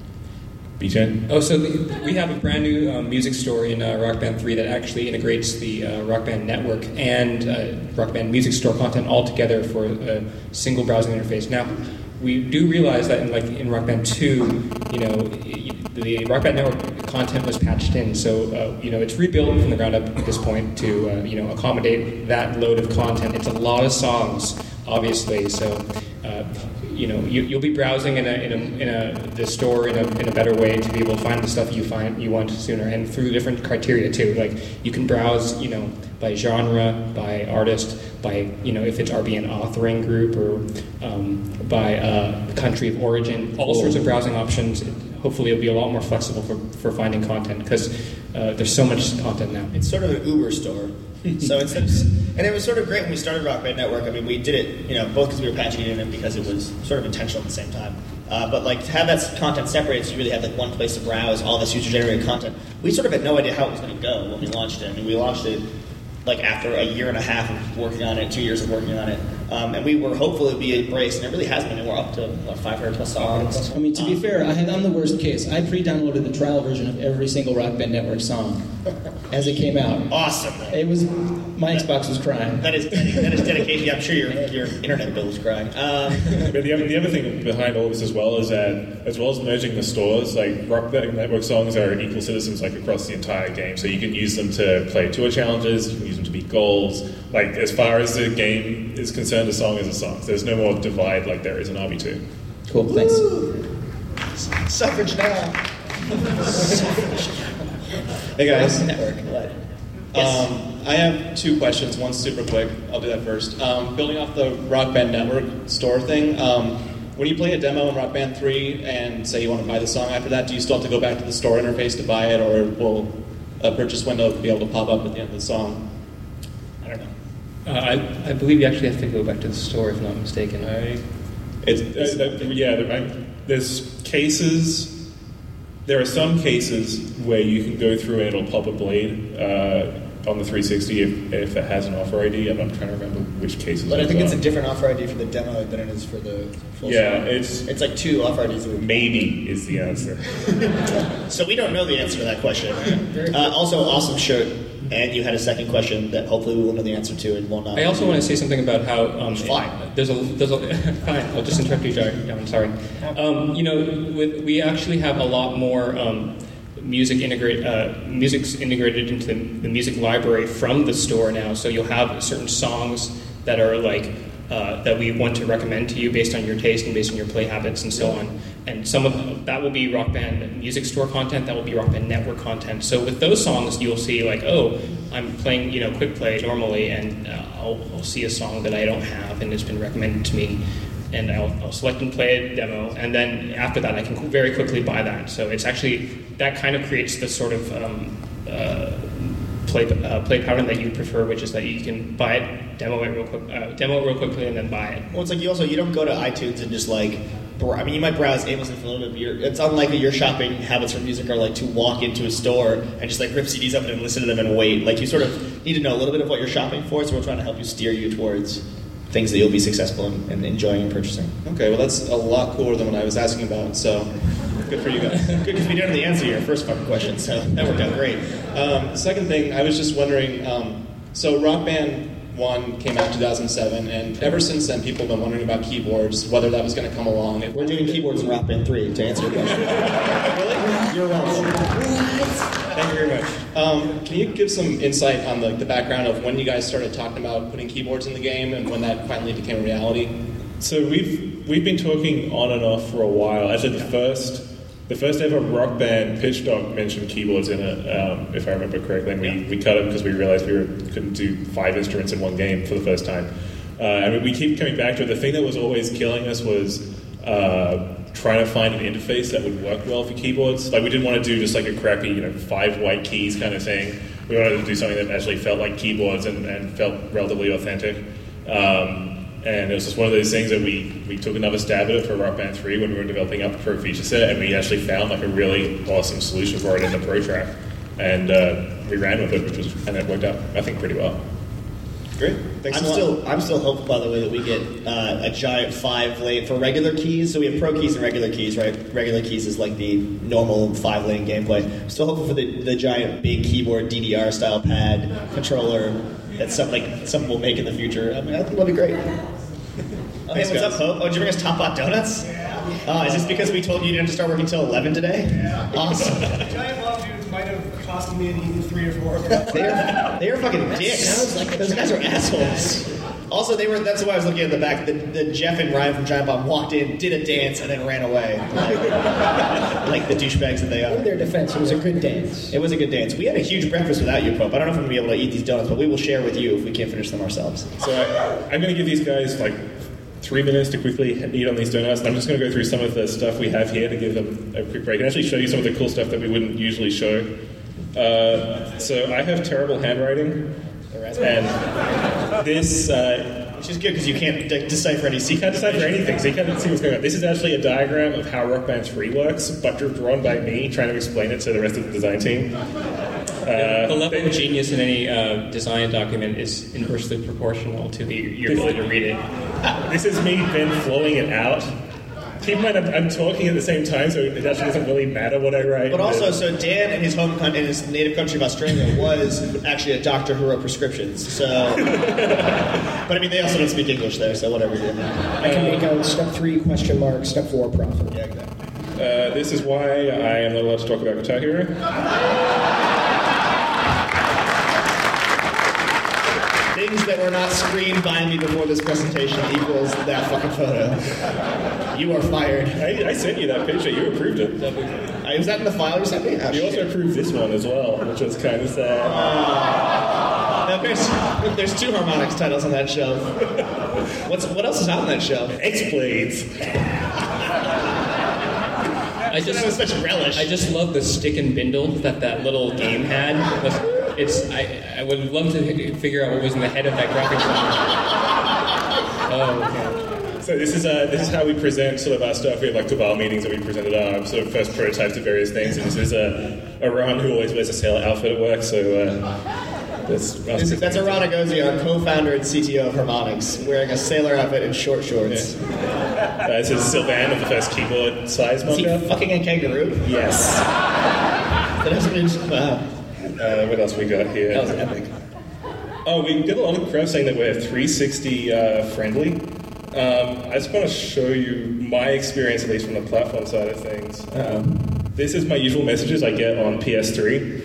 B ten? Oh, so the, we have a brand new um, music store in uh, Rock Band three that actually integrates the uh, Rock Band Network and uh, Rock Band Music Store content all together for a single browsing interface. Now, we do realize that in like in Rock Band two, you know, the Rock Band Network content was patched in, so uh, you know it's rebuilt from the ground up at this point to uh, you know accommodate that load of content. It's a lot of songs, obviously, so. Uh, You know, you, you'll be browsing in a in a in a the store in a in a better way to be able to find the stuff you find you want sooner, and through different criteria too. Like you can browse, you know, by genre, by artist, by you know if it's R B N authoring group or um, by uh, country of origin. All sorts of browsing options. Hopefully, it'll be a lot more flexible for, for finding content because uh, there's so much content now. It's sort of an Uber store. So instead of, and it was sort of great when we started Rock Band Network. I mean, we did it, you know, both because we were patching it in and because it was sort of intentional at the same time. Uh, but like to have that content separated, so you really had like one place to browse all this user-generated content. We sort of had no idea how it was going to go when we launched it. I mean, we launched it like after a year and a half of working on it, two years of working on it, um, and we were hopeful it would be embraced, and it really has been. And we're up to what, five hundred plus songs. I mean, to be fair, I had, I'm the worst case. I pre-downloaded the trial version of every single Rock Band Network song as it came out. Awesome. It was my Xbox was crying. That is that is dedication. Yeah, I'm sure your your internet bill was crying. Um, but the other, the other thing behind all of this as well is that as well as merging the stores, like Rock Band Network songs are equal citizens like across the entire game. So you can use them to play tour challenges. You can use them to beat goals. Like as far as the game is concerned, a song is a song. There's no more divide like there is in R B two. Cool. Thanks. Suffrage now. Hey guys. Network. What? Yes. Um, I have two questions. One's super quick. I'll do that first. Um, building off the Rock Band Network store thing, um, when you play a demo in Rock Band three and say you want to buy the song after that, do you still have to go back to the store interface to buy it, or will a purchase window be able to pop up at the end of the song? I don't know. Uh, I, I believe you actually have to go back to the store, if not mistaken. I, it's, it's uh, yeah. There, there's cases. There are some cases where you can go through and it'll pop a blade uh, on the three sixty if, if it has an offer I D. I'm not trying to remember which cases. But I think are. it's a different offer I D for the demo than it is for the full Yeah, song. it's it's like two offer I Ds. Maybe is the answer. So we don't know the answer to that question. Uh, also, awesome shirt. And you had a second question that hopefully we will know the answer to and will not. I also want to say something about how um, fine. There's a there's a fine. I'll just interrupt you, Jared. I'm sorry. Um, you know, with, we actually have a lot more um, music integrate uh, music's integrated into the, the music library from the store now. So you'll have certain songs that are like uh, that we want to recommend to you based on your taste and based on your play habits and so on. And some of that will be Rock Band Music Store content, that will be Rock Band Network content. So with those songs, you'll see like, oh, I'm playing, you know, quick play normally, and uh, I'll, I'll see a song that I don't have and it's been recommended to me, and I'll, I'll select and play a demo, and then after that, I can very quickly buy that. So it's actually, that kind of creates the sort of um, uh, play uh, play pattern that you prefer, which is that you can buy it, demo it real quick, uh, demo it real quickly, and then buy it. Well, it's like you also, you don't go to iTunes and just like, I mean, you might browse aimlessly for a little bit, but you're, it's unlikely your shopping habits for music are like to walk into a store and just like rip C Ds up and listen to them and wait. Like you sort of need to know a little bit of what you're shopping for, so we're trying to help you steer you towards things that you'll be successful in, in enjoying and purchasing. Okay, well that's a lot cooler than what I was asking about, so good for you guys. Good, because we didn't know the answer to your first fucking question, so that worked out great. Um, second thing, I was just wondering, um, so Rock Band one came out in two thousand seven, and ever since then people have been wondering about keyboards, whether that was going to come along. We're doing keyboards in Rock Band three, to answer your question. Really? You're welcome. Thank you very much. Um, can you give some insight on the, the background of when you guys started talking about putting keyboards in the game and when that finally became a reality? So we've we've been talking on and off for a while. Actually, the first the first ever Rock Band pitch doc mentioned keyboards in it, um, if I remember correctly, and we, we cut it because we realized we were, couldn't do five instruments in one game for the first time. Uh, I mean, we keep coming back to it. The thing that was always killing us was uh, trying to find an interface that would work well for keyboards. Like, we didn't want to do just like a crappy, you know, five white keys kind of thing. We wanted to do something that actually felt like keyboards and, and felt relatively authentic. Um, And it was just one of those things that we, we took another stab at it for Rock Band three when we were developing up for a feature set, and we actually found like a really awesome solution for it in the Pro Track. And uh, we ran with it, which was, and it worked out, I think, pretty well. Great. Thanks I'm a lot. still I'm still hopeful, by the way, that we get uh, a giant five lane for regular keys. So we have pro keys and regular keys, right? Regular keys is like the normal five lane gameplay. I'm still hopeful for the, the giant big keyboard D D R style pad controller that's something like something we'll make in the future. I mean, I think that'll be great. Oh, hey, Thanks, what's guys. up, Hope? Oh, did you bring us Top Hot Donuts? Uh, is this because we told you you didn't have to start working until eleven today? Yeah. Awesome. Giant Bomb Dudes might have costed me an eaten three or four. They're, they're fucking dicks. Sounds like Those guys are assholes. Also, they were. That's why I was looking at the back. The, the Jeff and Ryan from Giant Bomb walked in, did a dance, and then ran away. Like, like the douchebags that they are. In their defense, it was a good dance. It was a good dance. We had a huge breakfast without you, Pope. I don't know if I'm going to be able to eat these donuts, but we will share with you if we can't finish them ourselves. So I, I'm going to give these guys like three minutes to quickly eat on these donuts. And I'm just going to go through some of the stuff we have here to give them a quick break and actually show you some of the cool stuff that we wouldn't usually show. Uh, so I have terrible handwriting, and this. Uh, Which is good because you can't de- decipher any. You can't decipher anything, so you can't see what's going on. This is actually a diagram of how Rock Band three works, but drawn by me, trying to explain it to the rest of the design team. Uh, the level of genius in any uh, design document is inversely proportional to the, your ability to read it. This is me then flowing it out. Keep in mind, I'm, I'm talking at the same time, so it actually doesn't really matter what I write. But also, so Dan in his home con- in his native country of Australia was actually a doctor who wrote prescriptions. So, but I mean, they also don't speak English there, so whatever. I can make out step three question mark, step four profit. Yeah, exactly. Uh, this is why I am not allowed to talk about Guitar Hero. Things that were not screened by me before this presentation equals that fucking photo. You are fired. I, I sent you that picture. You approved it. Uh, was that in the file you sent me? Oh, you shit. also approved this one as well, which was kind of sad. Uh, now there's, there's two harmonics titles on that shelf. What's what else is on that shelf? X-Blades. I just that was such relish. I just love the stick and bindle that that little game had. It's I, I would love to figure out what was in the head of that graphics designer. Oh, okay. So this is uh, this is how we present sort of our stuff. We have like cabal meetings that we presented our sort of first prototypes of various things. And this is a uh, Ron who always wears a sailor outfit at work. So uh, that's This is, that's Ron Agozi, our co-founder and C T O of Harmonix, wearing a sailor outfit and short shorts. Yeah. Uh, this is Sylvan of the first keyboard size Is he mock-up. fucking a kangaroo? Yes. That hasn't been. Wow. Uh, what else we got here? That was epic. Oh, we get a lot of crap saying that we're three sixty uh, friendly. Um, I just want to show you my experience, at least from the platform side of things. Uh-oh. This is my usual messages I get on P S three.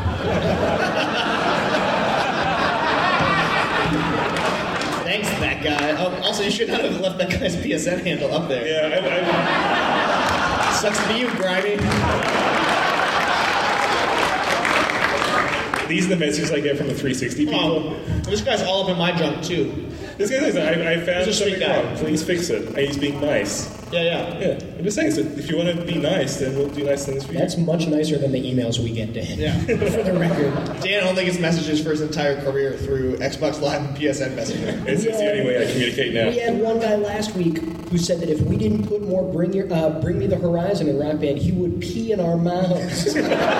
Thanks, that guy. Oh, also, you should not have left that guy's P S N handle up there. Yeah, I, I... Sucks to be you, Grimy. These are the messages I get from the three sixty people. Oh, this guy's all up in my junk, too. This guy says, I, I found He's a sweet something guy. wrong. Please fix it. And he's being nice. Yeah, yeah. Yeah, I'm just saying, so if you want to be nice, then we'll do nice things for you. That's much nicer than the emails we get, Dan. Yeah. For the record. Dan only gets messages for his entire career through Xbox Live and P S N Messenger. It's, it's the only way I communicate now. We had one guy last week who said that if we didn't put more Bring Your uh, Bring Me the Horizon in Rock Band, he would pee in our mouths.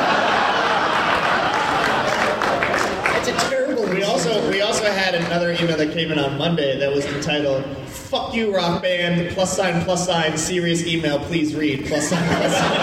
That's a terrible. We also we also had another email that came in on Monday that was entitled "Fuck you, Rock Band!" Plus sign plus sign serious email. Please read plus sign plus sign.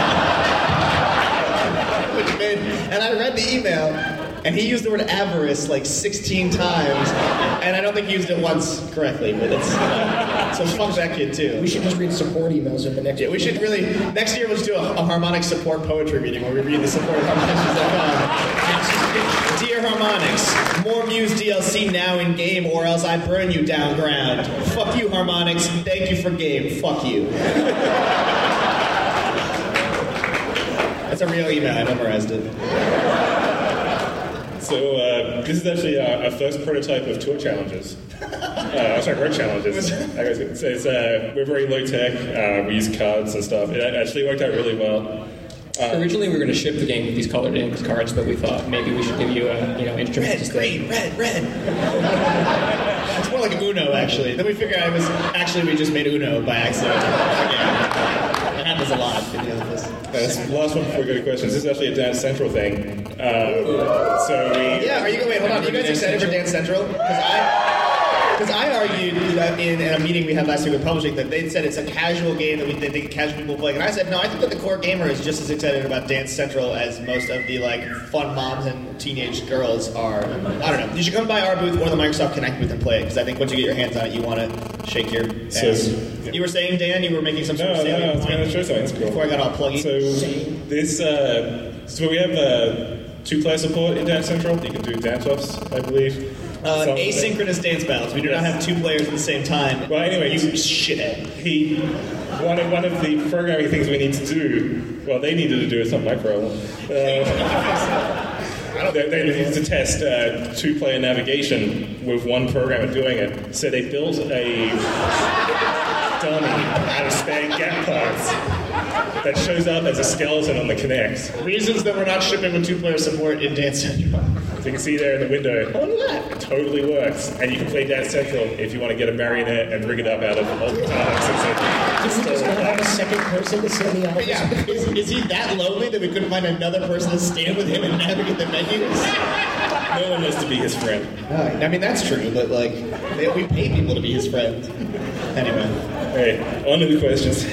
Which made, and I read the email, and he used the word avarice like sixteen times, and I don't think he used it once correctly. But it's so fuck that kid too. We should just read support emails in the next. Yeah, we should really next year we'll just do a, a harmonic support poetry reading where we read the support at harmonix dot com. Dear Harmonix, more Muse D L C now in game or else I burn you down ground. Fuck you, Harmonix. Thank you for game. Fuck you. That's a real email. I memorized it. So uh, this is actually our, our first prototype of tour challenges. Uh, sorry, road challenges. I guess it's, it's, uh, we're very low tech. Uh, we use cards and stuff. It actually worked out really well. Um, Originally, we were going to ship the game with these colored in cards, but we thought maybe we should give you a you know instrument. Red, green, red, red. It's more like Uno, actually. Then we figured out it was actually we just made Uno by accident. Yeah. It happens a lot in the office. Uh, last one before we go to questions. This is actually a Dance Central thing. Um, so we. Yeah, are you going? Wait, hold on. Are you guys excited for Dance Central? Because I. Because I argued that in, in a meeting we had last week with publishing that they said it's a casual game that we they think casual people play, and I said no. I think that the core gamer is just as excited about Dance Central as most of the like fun moms and teenage girls are. I don't know. You should come by our booth or the Microsoft Connect booth and play it, because I think once you get your hands on it, you want to shake your ass. So, yeah. You were saying, Dan, you were making some sort no, of no, no, I was going to show something. It's cool. Before I got all pluggy. So this, uh, so we have uh, two-player support in Dance Central. You can do dance-offs, I believe. Uh, asynchronous dance battles. We do yes. not have two players at the same time. Well, anyway, you shithead. He one of one of the programming things we need to do. Well, they needed to do. It's not my problem. Uh, they, they needed to test uh, two-player navigation with one programmer doing it. So they built a dummy out of spare gap parts that shows up as a skeleton on the Kinect. Reasons that we're not shipping with two-player support in Dance Central. So you can see there in the window. Oh, look at that. It totally works. And you can play Dance Central if you want to get a marionette and rig it up out of old guitars. Does he just not have a second person to send the album? Yeah. Is, is he that lonely that we couldn't find another person to stand with him and navigate the menus? No one wants to be his friend. Uh, I mean, that's true, but like, we pay people to be his friend. Anyway. Hey, on to the questions.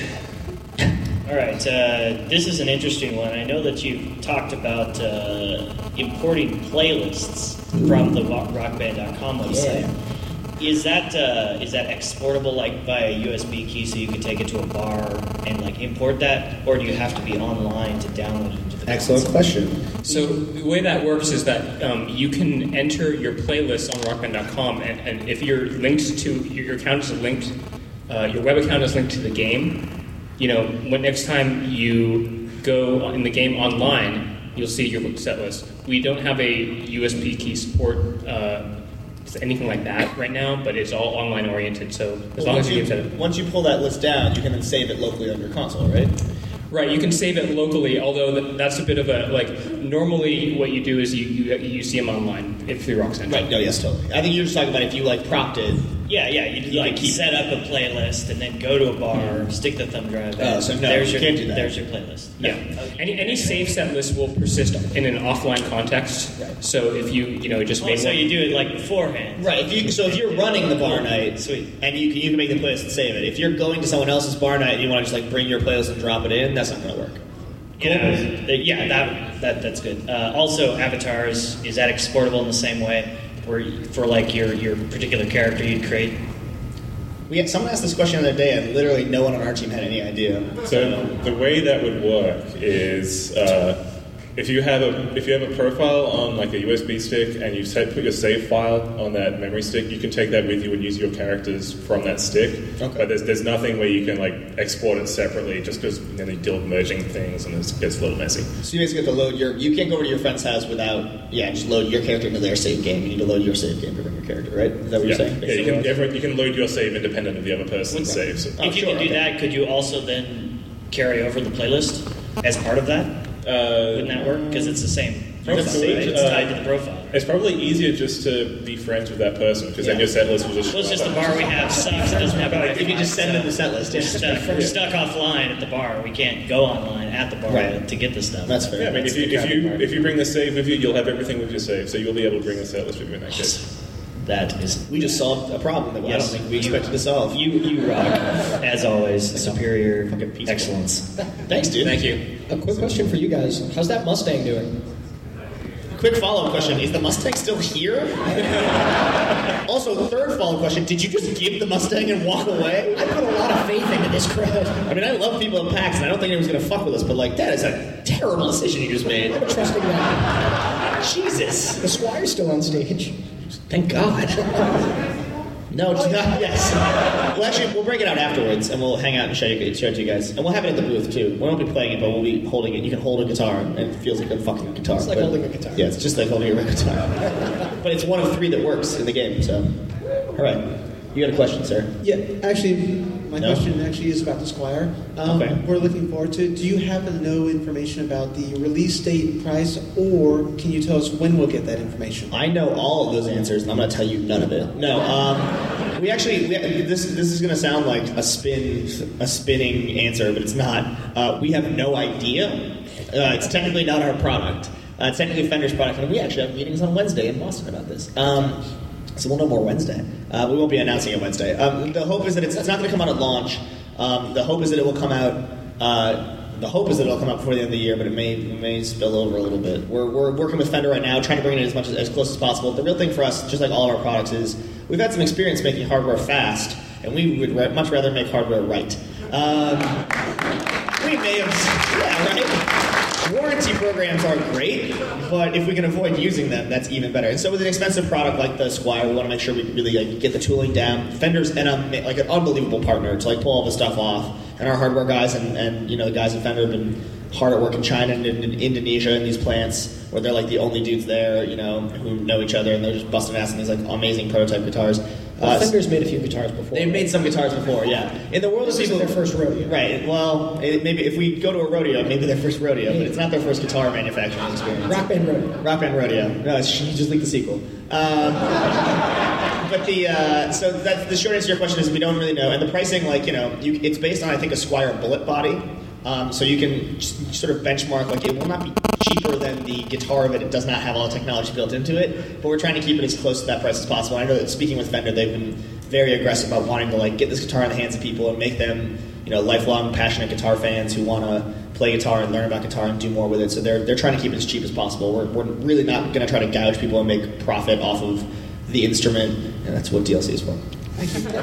All right, uh, this is an interesting one. I know that you've talked about uh, importing playlists from the rock band dot com website. Yeah. Is that uh, is that exportable like via U S B key, so you can take it to a bar and like import that, or do you have to be online to download it into the Excellent console? question. So the way that works is that um, you can enter your playlist on rock band dot com, and, and if you're linked to your account is linked, uh, your web account is linked to the game. You know, when next time you go in the game online, you'll see your set list. We don't have a U S B key support, uh, anything like that right now, but it's all online oriented. So as well, long as you you, get set it. Once you pull that list down, you can then save it locally on your console, right? Right, you can save it locally, although that's a bit of a, like, normally what you do is you you, you see them online if through Rock Central. Right, no, yes, totally. I think you're just talking about if you, like, propped it. Yeah, yeah, you, you like set up a playlist and then go to a bar, yeah. stick the thumb drive in. Oh, so no, there's you your, can't do that. There's your playlist. Yeah. Okay. Any any save set list will persist in an offline context. Right. So if you, you know, just oh, make so one... you do it, like, beforehand. Right, if you, so if you're running the bar night, sweet, and you can, you can make the playlist and save it. If you're going to someone else's bar night and you want to just, like, bring your playlist and drop it in, that's not going to work. Cool. Yeah, yeah, that that that's good. Uh, also, avatars, is that exportable in the same way, where for like your your particular character you'd create? We had, someone asked this question the other day, and literally no one on our team had any idea. So the way that would work is uh, if you have a if you have a profile on like a U S B stick and you set, put your save file on that memory stick, you can take that with you and use your characters from that stick. Okay. But there's there's nothing where you can like export it separately, just because then they deal with merging things and it gets a little messy. So you basically have to load your. You can't go over to your friend's house without yeah, just load your character into their save game. You need to load your save game to bring your character, right? Is that what yeah. you're saying? Yeah, you can, everyone, you can load your save independent of the other person's okay. saves. If oh, you sure, can do okay. that, could you also then carry over the playlist as part of that? Uh, Wouldn't that work? Because it's the same. Probably, it's, the same. It's uh, tied to the profile. It's probably easier just to be friends with that person, because yeah. then your set list will just. Well, it's just the bar we have sucks. It doesn't have. Like, if you just send them the set list, we're stuck, we're yeah. stuck offline at the bar. We can't go online at the bar right. to get the stuff. That's fair. Yeah, I mean, if you if you if you bring the save with you, you'll have everything with your save, so you'll be able to bring the set list with you in that case. That is. We just solved a problem that yes. I don't think we expected to solve. You you rock, as always. Superior excellence. Thanks, dude. Thank you. A quick question for you guys. How's that Mustang doing? Quick follow-up question. Is the Mustang still here? Also, third follow-up question. Did you just give the Mustang and walk away? I put a lot of faith into this crowd. I mean, I love people at PAX, and I don't think anyone's going to fuck with us, but, like, that is a terrible decision you just made. I'm a trusting guy. Jesus. The Squire's still on stage. Thank God. No, oh, yeah. Yes. Well, actually, we'll break it out afterwards, and we'll hang out and show, you, show it to you guys. And we'll have it at the booth, too. We won't be playing it, but we'll be holding it. You can hold a guitar, and it feels like a fucking guitar. It's like but, holding a guitar. Yeah, it's just like holding a guitar. But it's one of three that works in the game, so. All right. You got a question, sir? Yeah, actually, my no? question actually is about the Squire. Um, okay. We're looking forward to it. Do you happen to know information about the release date and price, or can you tell us when we'll get that information? I know all of those answers, and I'm going to tell you none of it. No, um, we actually, we, this this is going to sound like a spin, a spinning answer, but it's not. Uh, we have no idea. Uh, it's technically not our product. Uh, it's technically Fender's product, and we actually have meetings on Wednesday in Boston about this. Um, So we'll know more Wednesday. Uh, we won't be announcing it Wednesday. Um, the hope is that it's, it's not going to come out at launch. Um, the hope is that it will come out. Uh, the hope is that it'll come out before the end of the year, but it may it may spill over a little bit. We're, we're working with Fender right now, trying to bring it as much as, as close as possible. The real thing for us, just like all of our products, is we've had some experience making hardware fast, and we would re- much rather make hardware right. Um, we may have, yeah, right. Warranty programs are great, but if we can avoid using them, that's even better. And so with an expensive product like the Squire, we want to make sure we really like, get the tooling down. Fender's an, um, like an unbelievable partner to like pull all this stuff off. And our hardware guys and, and you know the guys at Fender have been hard at work in China and in, in Indonesia in these plants where they're like the only dudes there, you know, who know each other, and they're just busting ass in these like amazing prototype guitars. Well, Uh, Fender's made a few guitars before. They've made some guitars before, yeah. In the world of This people, isn't their first rodeo. Right. Well, it, maybe if we go to a rodeo, maybe their first rodeo, but it's not their first guitar manufacturing experience. Rock Band Rodeo. Rock Band Rodeo. No, it's, you just leaked the sequel. Um, but the uh, so that's the short answer to your question is we don't really know, and the pricing, like you know, you, it's based on I think a Squire bullet body. Um, so you can just sort of benchmark, like it will not be cheaper than the guitar, but it does not have all the technology built into it. But we're trying to keep it as close to that price as possible. I know that speaking with Fender, they've been very aggressive about wanting to like get this guitar in the hands of people and make them, you know, lifelong passionate guitar fans who want to play guitar and learn about guitar and do more with it. So they're they're trying to keep it as cheap as possible. We're we're really not going to try to gouge people and make profit off of the instrument, and that's what D L C is for. Thank you.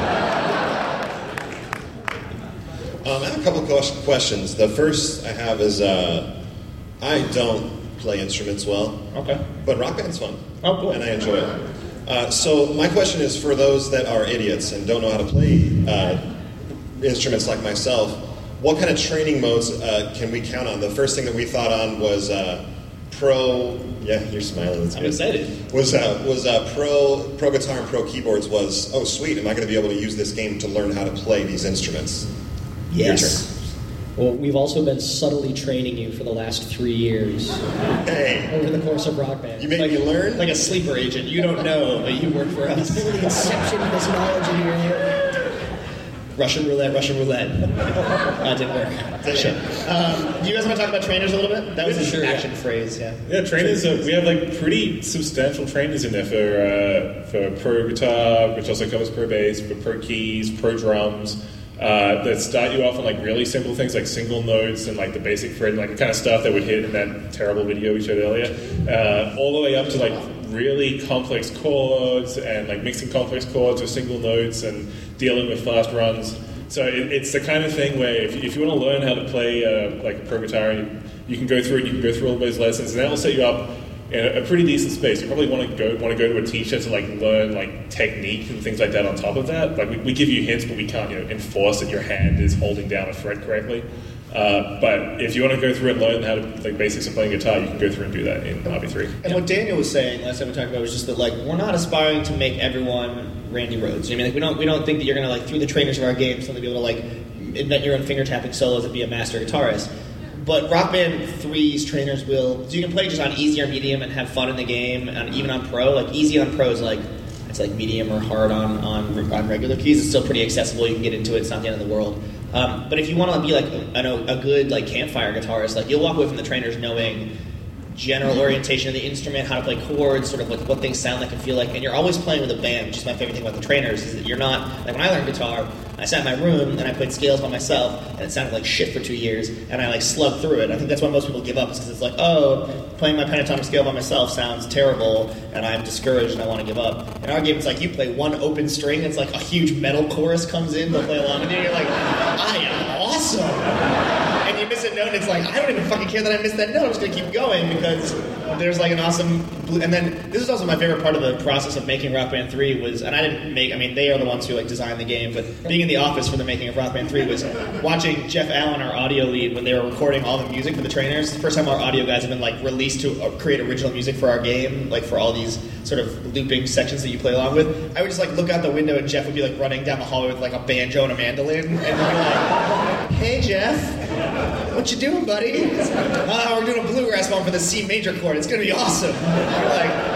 Um, I have a couple of ques- questions. The first I have is uh, I don't play instruments well. Okay. But Rock Band's fun. Oh, cool. And I enjoy it. Uh, so my question is for those that are idiots and don't know how to play uh, instruments like myself, what kind of training modes uh, can we count on? The first thing that we thought on was uh, pro. Yeah, you're smiling. That's I'm good. excited. Was uh, was uh, pro pro guitar and pro keyboards was oh sweet. Am I going to be able to use this game to learn how to play these instruments? Yes. Well, we've also been subtly training you for the last three years. Hey. Over the course of Rock Band. You made me learn? Like a sleeper agent. You don't know, but you work for us. The inception of this knowledge in your head. Russian roulette, Russian roulette. That didn't work. Shit. Um, do you guys want to talk about trainers a little bit? That was an Sure, action yeah. phrase, yeah. Yeah, trainers. Uh, we have like pretty substantial trainers in there for uh, for pro guitar, which also covers pro bass, for pro keys, pro drums. Uh, that start you off on like really simple things like single notes and like the basic fret, like the kind of stuff that would hit in that terrible video we showed earlier, uh, all the way up to like really complex chords and like mixing complex chords with single notes and dealing with fast runs. So it, it's the kind of thing where if, if you want to learn how to play uh, like a pro guitar, you, you can go through it. You can go through all those lessons, and that will set you up in a, a pretty decent space. You probably want to go want to go to a teacher to like learn like technique and things like that. On top of that, like we, we give you hints, but we can't you know, enforce that your hand is holding down a fret correctly. Uh, but if you want to go through and learn how to like basics of playing guitar, you can go through and do that in R B three. And what Daniel was saying last time we talked about was just that like we're not aspiring to make everyone Randy Rhoads. I mean, like we don't we don't think that you're gonna like through the trainers of our game suddenly be able to like invent your own finger tapping solos and be a master guitarist. But Rock Band three's trainers will, so you can play just on easy or medium and have fun in the game, and even on pro. Like easy on pro is like it's like medium or hard on on, on regular keys. It's still pretty accessible. You can get into it. It's not the end of the world. Um, but if you want to be like I know a good like campfire guitarist, like you'll walk away from the trainers knowing general orientation of the instrument, how to play chords, sort of like what things sound like and feel like, and you're always playing with a band, which is my favorite thing about the trainers, is that you're not, like when I learned guitar, I sat in my room and I played scales by myself, and it sounded like shit for two years, and I like slugged through it. I think that's why most people give up, is because it's like, oh, playing my pentatonic scale by myself sounds terrible, and I'm discouraged and I want to give up. In our game, it's like you play one open string, it's like a huge metal chorus comes in, they'll play along with you, and you're like, I am awesome! And you miss a note, and it's like, I don't even fucking care that I missed that note. I'm just going to keep going because there's like an awesome... Blue... And then this is also my favorite part of the process of making Rock Band three was... And I didn't make... I mean, they are the ones who like designed the game, but being in the office for the making of Rock Band three was watching Jeff Allen, our audio lead, when they were recording all the music for the trainers. The first time our audio guys have been like released to create original music for our game, like for all these sort of looping sections that you play along with. I would just like look out the window and Jeff would be like running down the hallway with like a banjo and a mandolin, and we'd be like, hey Jeff, what you doing, buddy? Uh, we're doing a bluegrass one for the C major chord. It's gonna be awesome. We're like,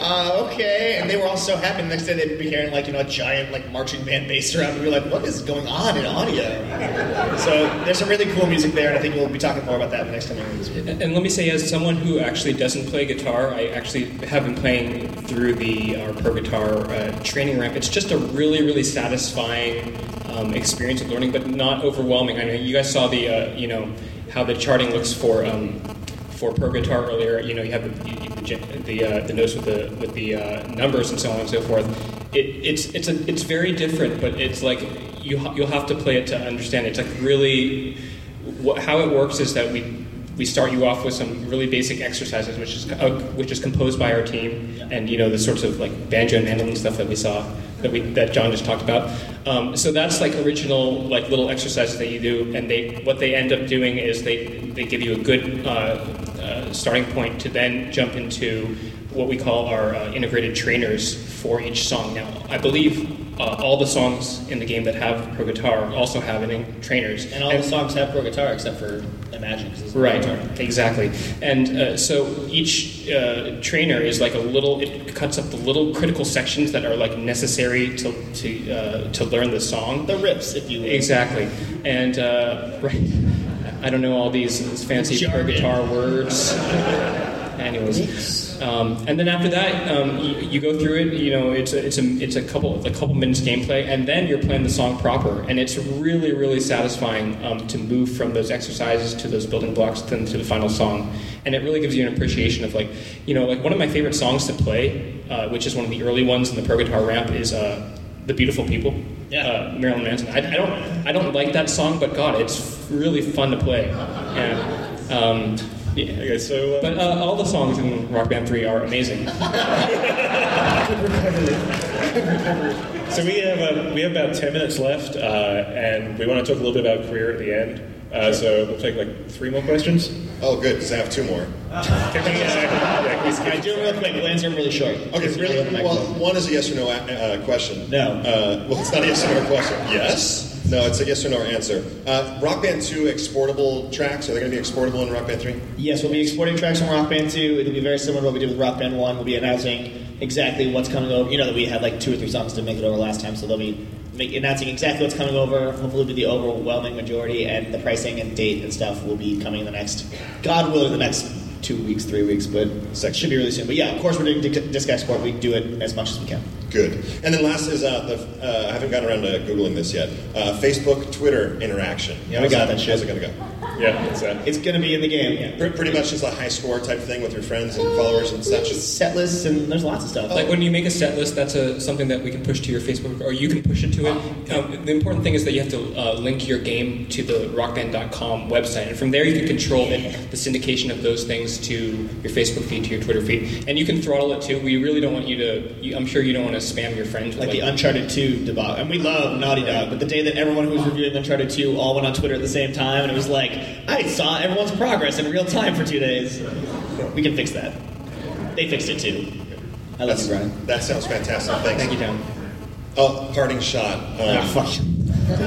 uh, okay. And they were all so happy. The next day they'd be carrying like, you know, a giant like marching band bass around. And we were like, what is going on in audio? So there's some really cool music there, and I think we'll be talking more about that the next time we're this week. And, and let me say, as someone who actually doesn't play guitar, I actually have been playing through the our Pro Guitar uh, training ramp. It's just a really, really satisfying um, experience of learning, but not overwhelming. I know you guys saw the, uh, you know, how the charting looks for um, for Pro Guitar earlier. You know, you have the the, the, uh, the notes with the with the uh, numbers and so on and so forth. It, it's it's a it's very different, but it's like you you'll have to play it to understand it. It's like really what, how it works is that we. We start you off with some really basic exercises, which is uh, which is composed by our team, and you know the sorts of like banjo and mandolin stuff that we saw that we that John just talked about. Um, so that's like original like little exercises that you do, and they what they end up doing is they they give you a good uh, uh, starting point to then jump into what we call our uh, integrated trainers for each song. Now, I believe. Uh, all the songs in the game that have Pro Guitar also have any trainers. And all and, the songs have Pro Guitar except for Imagine. Cause it's right, guitar. Exactly. And uh, so each uh, trainer is like a little, it cuts up the little critical sections that are like necessary to to uh, to learn the song. The riffs, if you will. Exactly. And, uh, right, I don't know all these, these fancy Pro Guitar words. Anyways. Um, and then after that, um, you, you go through it. You know, it's a, it's a it's a couple a couple minutes gameplay, and then you're playing the song proper, and it's really really satisfying um, to move from those exercises to those building blocks then to the final song, and it really gives you an appreciation of like you know like one of my favorite songs to play, uh, which is one of the early ones in the Pro Guitar ramp, is uh, "The Beautiful People." Yeah, uh, Marilyn Manson. I, I don't I don't like that song, but God, it's really fun to play. And, um, Yeah. Okay, so, uh, but uh, all the songs in Rock Band three are amazing. So we have uh, we have about ten minutes left, uh, and we want to talk a little bit about career at the end. Uh, so we'll take like three more questions. Oh, good, because I have two more. Can we, uh, yeah, can we Can I do it real quick? We'll answer them really short. Okay, really? Well, one is a yes or no uh, question. No. Uh, well, it's not a yes or no question. Yes? No, it's a yes or no answer. Uh, Rock Band two exportable tracks, are they going to be exportable in Rock Band three? Yes, we'll be exporting tracks from Rock Band two. It'll be very similar to what we did with Rock Band one. We'll be announcing exactly what's coming over. You know that we had like two or three songs to make it over last time, so they'll be make, announcing exactly what's coming over. Hopefully it'll be the overwhelming majority, and the pricing and date and stuff will be coming in the next, God willing, the next two weeks, three weeks, but it should be really soon. But yeah, of course we're doing disc export. We do it as much as we can. Good. And then last is, uh, the, uh, I haven't gotten around to Googling this yet, uh, Facebook, Twitter interaction. Yeah, we got that shit. How's it going to go? Yeah, it's, uh, it's going to be in the game. Yeah. Pretty, pretty much just a high score type thing with your friends and followers and such. Set lists, and there's lots of stuff. Like when you make a set list, that's a, something that we can push to your Facebook, or you can push it to it. Um, the important thing is that you have to uh, link your game to the rock band dot com website, and from there you can control it, the syndication of those things to your Facebook feed, to your Twitter feed, and you can throttle it too. We really don't want you to. You, I'm sure you don't want to spam your friends with like, like the Uncharted two debacle. And we love Naughty Dog, but the day that everyone who was reviewing Uncharted two all went on Twitter at the same time, and it was like, I saw everyone's progress in real time for two days. We can fix that. They fixed it too. I love That's, you, Brian. That sounds fantastic. Thanks. Thank you, Tom. Oh, parting shot. Um, oh, fuck you.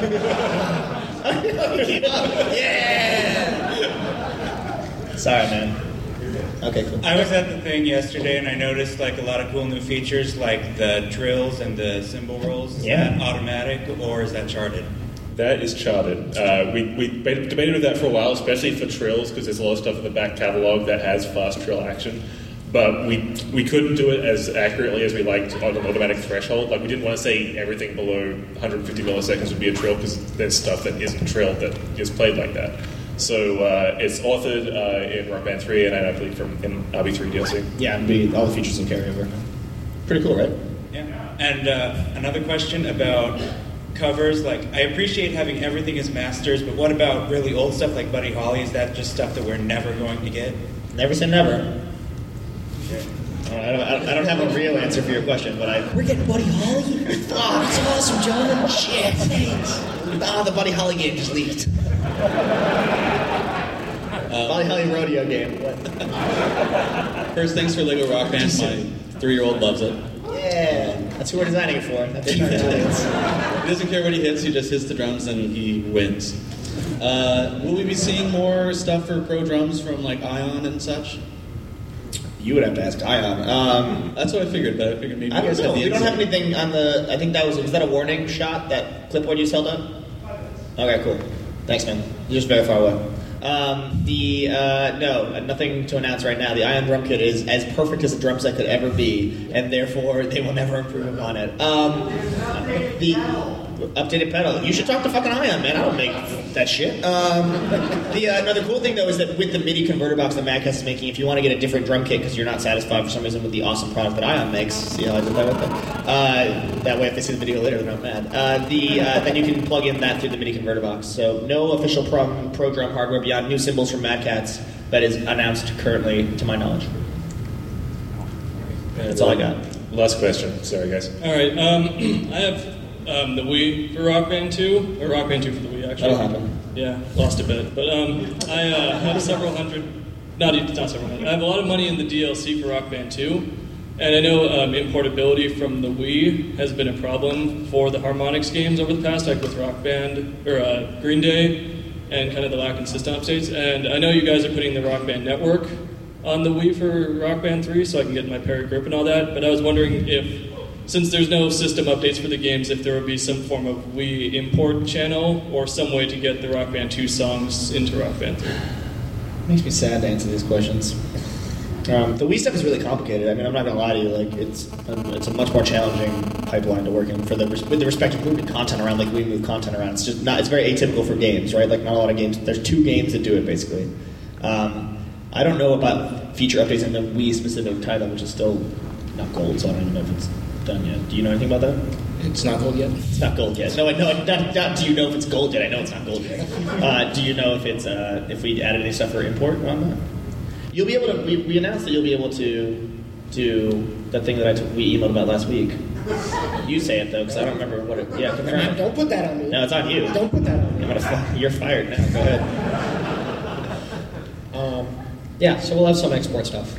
Yeah! Sorry, man. Okay, cool. I was at the thing yesterday and I noticed like a lot of cool new features like the trills and the cymbal rolls. Is Yeah. that automatic or is that charted? That is charted. Uh, we we debated with that for a while, especially for trills, because there's a lot of stuff in the back catalog that has fast trill action. But we we couldn't do it as accurately as we liked on an automatic threshold. Like we didn't want to say everything below one hundred fifty milliseconds would be a trill, because there's stuff that isn't trilled that is played like that. So uh, it's authored uh, in Rock Band three, and I believe from in R B three D L C. Yeah, be, all the features will carry over. Pretty cool, right? Yeah. And uh, another question about covers. Like, I appreciate having everything as masters, but what about really old stuff like Buddy Holly? Is that just stuff that we're never going to get? Never say never. I don't, I don't have a real answer for your question, but I... We're getting Buddy Holly? Oh, that's awesome, John. Shit, thanks. Ah, oh, the Buddy Holly game just leaked. Uh, Buddy Holly rodeo game. First things for Lego Rock Band. My three-year-old loves it. Yeah, that's who we're designing it for. That's he doesn't care what he hits, he just hits the drums and he wins. Uh, will we be seeing more stuff for pro drums from like Ion and such? You would have to ask Ion. Um, That's what I figured, but I figured maybe I you don't guys know. had the We don't have insight. anything on the. I think that was was that a warning shot? That clipboard you just held up? Okay, cool. Thanks, man. You're just very far away. Um, the uh, no, nothing to announce right now. The Ion drum kit is as perfect as a drum set could ever be, and therefore they will never improve upon it. Um, the updated pedal. You should talk to fucking Ion, man. I don't make that shit. Um, the uh, another cool thing though is that with the MIDI converter box that Madcast is making, if you want to get a different drum kit because you're not satisfied for some reason with the awesome product that Ion makes, see how I did that with them? Uh, that way, if they see the video later, they're not mad. Uh, the uh, then you can plug in that through the MIDI converter box. So no official pro, pro drum hardware beyond new cymbals from Mad Cats that is announced currently, to my knowledge. That's all I got. Last question. Sorry, guys. All right. Um, I have um, the Wii for Rock Band two, or Rock Band two for the Wii, actually. That'll happen. Yeah, lost a bit. But um, I uh, have several hundred, not, even- not several hundred, I have a lot of money in the D L C for Rock Band two. And I know um, importability from the Wii has been a problem for the Harmonix games over the past, like with Rock Band, or uh, Green Day, and kind of the lack of system updates. And I know you guys are putting the Rock Band network on the Wii for Rock Band three, so I can get my Perry grip and all that. But I was wondering if, since there's no system updates for the games, if there would be some form of Wii import channel or some way to get the Rock Band two songs into Rock Band three. Makes me sad to answer these questions. Um, the Wii stuff is really complicated. I mean, I'm not gonna lie to you. Like, it's um, it's a much more challenging pipeline to work in for the with the respect of moving content around. Like we move content around. It's just not. It's very atypical for games, right? Like not a lot of games. There's two games that do it basically. Um, I don't know about feature updates in the Wii specific title, which is still not gold, so I don't even know if it's done yet. Do you know anything about that? It's not gold yet. It's not gold yet. No, I know. Not, not do you know if it's gold yet? I know it's not gold yet. Uh, do you know if it's uh, if we added any stuff for import on that? You'll be able to. We, we announced that you'll be able to do that thing that I took, we emailed about last week. You say it though, because I don't remember what it. Yeah, confirm it. Don't put that on me. No, it's on you. Don't put that on me. I'm gonna. fi- You're fired now. Go ahead. Um, yeah, so we'll have some export stuff.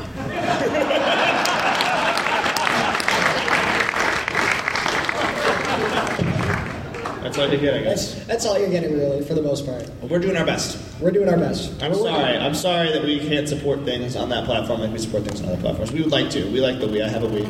That's all you get, I guess. That's, that's all you're getting, really, for the most part. Well, we're doing our best. We're doing our best. I'm We're sorry. working. I'm sorry that we can't support things on that platform like we support things on other platforms. We would like to. We like the Wii. I have a Wii.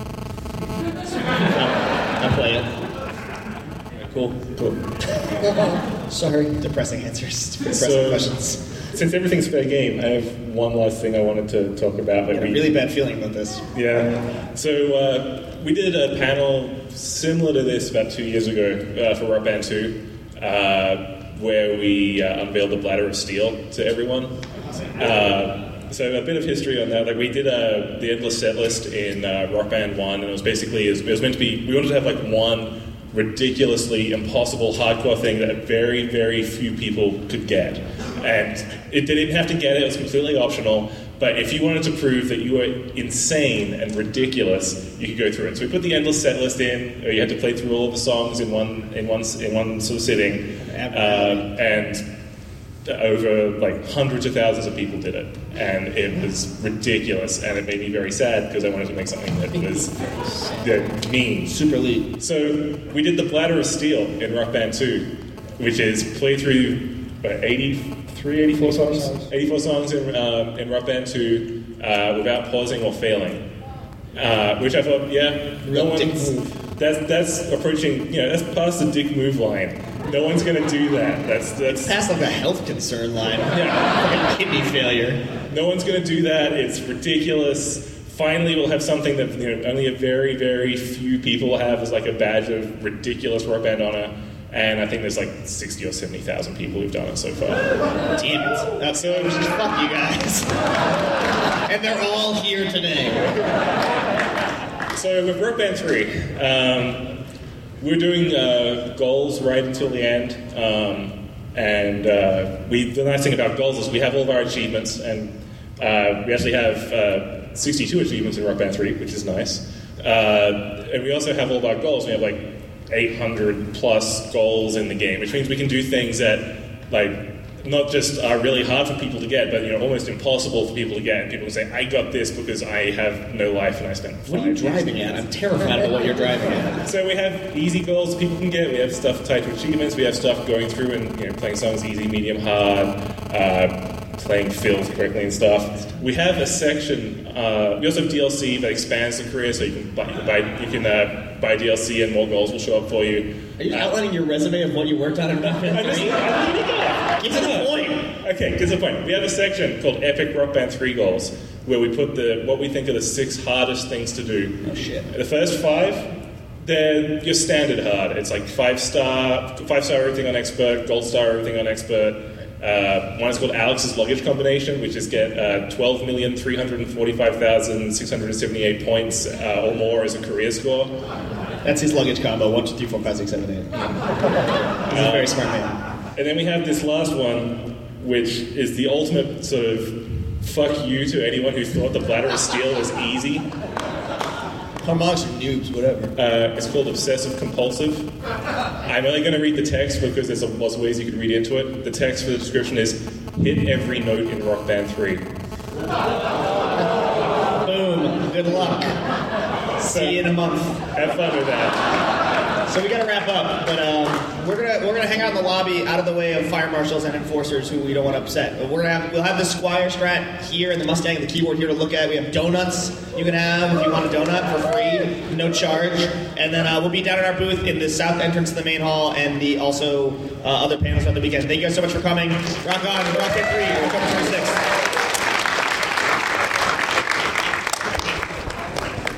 I play it. Cool. Cool. Sorry. Depressing answers. Depressing So, questions. Since everything's fair game, I have one last thing I wanted to talk about. I had a really bad feeling about this. Yeah. So uh, we did a panel similar to this about two years ago uh, for Rock Band two, uh, where we uh, unveiled the Bladder of Steel to everyone. Uh, so a bit of history on that. Like we did uh, the endless set list in uh, Rock Band one, and it was basically it was meant to be. We wanted to have like one ridiculously impossible hardcore thing that very, very few people could get. And it, they didn't have to get it, it was completely optional, but if you wanted to prove that you were insane and ridiculous, you could go through it. So we put the endless set list in, or you had to play through all of the songs in one in one, in one sort of sitting, um, and over like hundreds of thousands of people did it. And it was ridiculous, and it made me very sad because I wanted to make something that was yeah, mean. Super elite. So we did the Bladder of Steel in Rock Band two, which is play through uh, eighty-three, eighty-four songs? eighty-four songs in, um, in Rock Band two uh, without pausing or failing. Uh, which I thought, yeah, no one's, that's, that's approaching, you know, that's past the dick move line. No one's going to do that. That's that's past like a health concern line. Yeah, like kidney failure. No one's going to do that. It's ridiculous. Finally, we'll have something that you know only a very, very few people have as like a badge of ridiculous Rock Band honor. And I think there's like sixty or seventy thousand people who've done it so far. Damn it! That's so fuck you guys. And they're all here today. So with Rock Band three. Um, We're doing uh, goals right until the end, um, and uh, we. The nice thing about goals is we have all of our achievements, and uh, we actually have uh, sixty-two achievements in Rock Band three, which is nice. Uh, and we also have all of our goals. We have like eight hundred plus goals in the game, which means we can do things that like not just are really hard for people to get, but you know almost impossible for people to get. And people can say, "I got this because I have no life and I spent." What are you driving at? I'm terrified of what you're driving at. So we have easy goals people can get. We have stuff tied to achievements. We have stuff going through and you know, playing songs easy, medium, hard. Uh, playing fills correctly and stuff. We have a section. Uh, we also have D L C that expands the career, so you can buy you can buy, you can, uh, buy D L C and more goals will show up for you. Are you outlining your resume of what you worked on in Rock Band three? Get to the point. Okay, get to the point. We have a section called Epic Rock Band three Goals, where we put the what we think are the six hardest things to do. Oh shit. The first five, they're your standard hard. It's like five star, five star everything on expert, gold star everything on expert. Uh, one is called Alex's luggage combination, which is get uh, twelve million three hundred forty-five thousand six hundred seventy-eight points uh, or more as a career score. That's his luggage combo: one, two, three, four, five, six, seven, eight. He's a very smart man. And then we have this last one, which is the ultimate sort of fuck you to anyone who thought the Bladder of Steel was easy. Harmonics are noobs, whatever. Uh, it's called Obsessive Compulsive. I'm only going to read the text because there's lots of ways you can read into it. The text for the description is, hit every note in Rock Band three. Boom. Good luck. See you in a month. Have fun with that. So we got to wrap up, but um, we're gonna we're gonna hang out in the lobby, out of the way of fire marshals and enforcers who we don't want to upset. But we're gonna have we'll have the Squire Strat here and the Mustang and the keyboard here to look at. We have donuts you can have if you want a donut for free, no charge. And then uh, we'll be down in our booth in the south entrance of the main hall and the also uh, other panels on the weekend. Thank you guys so much for coming. Rock on, Rock Band three, October twenty-sixth.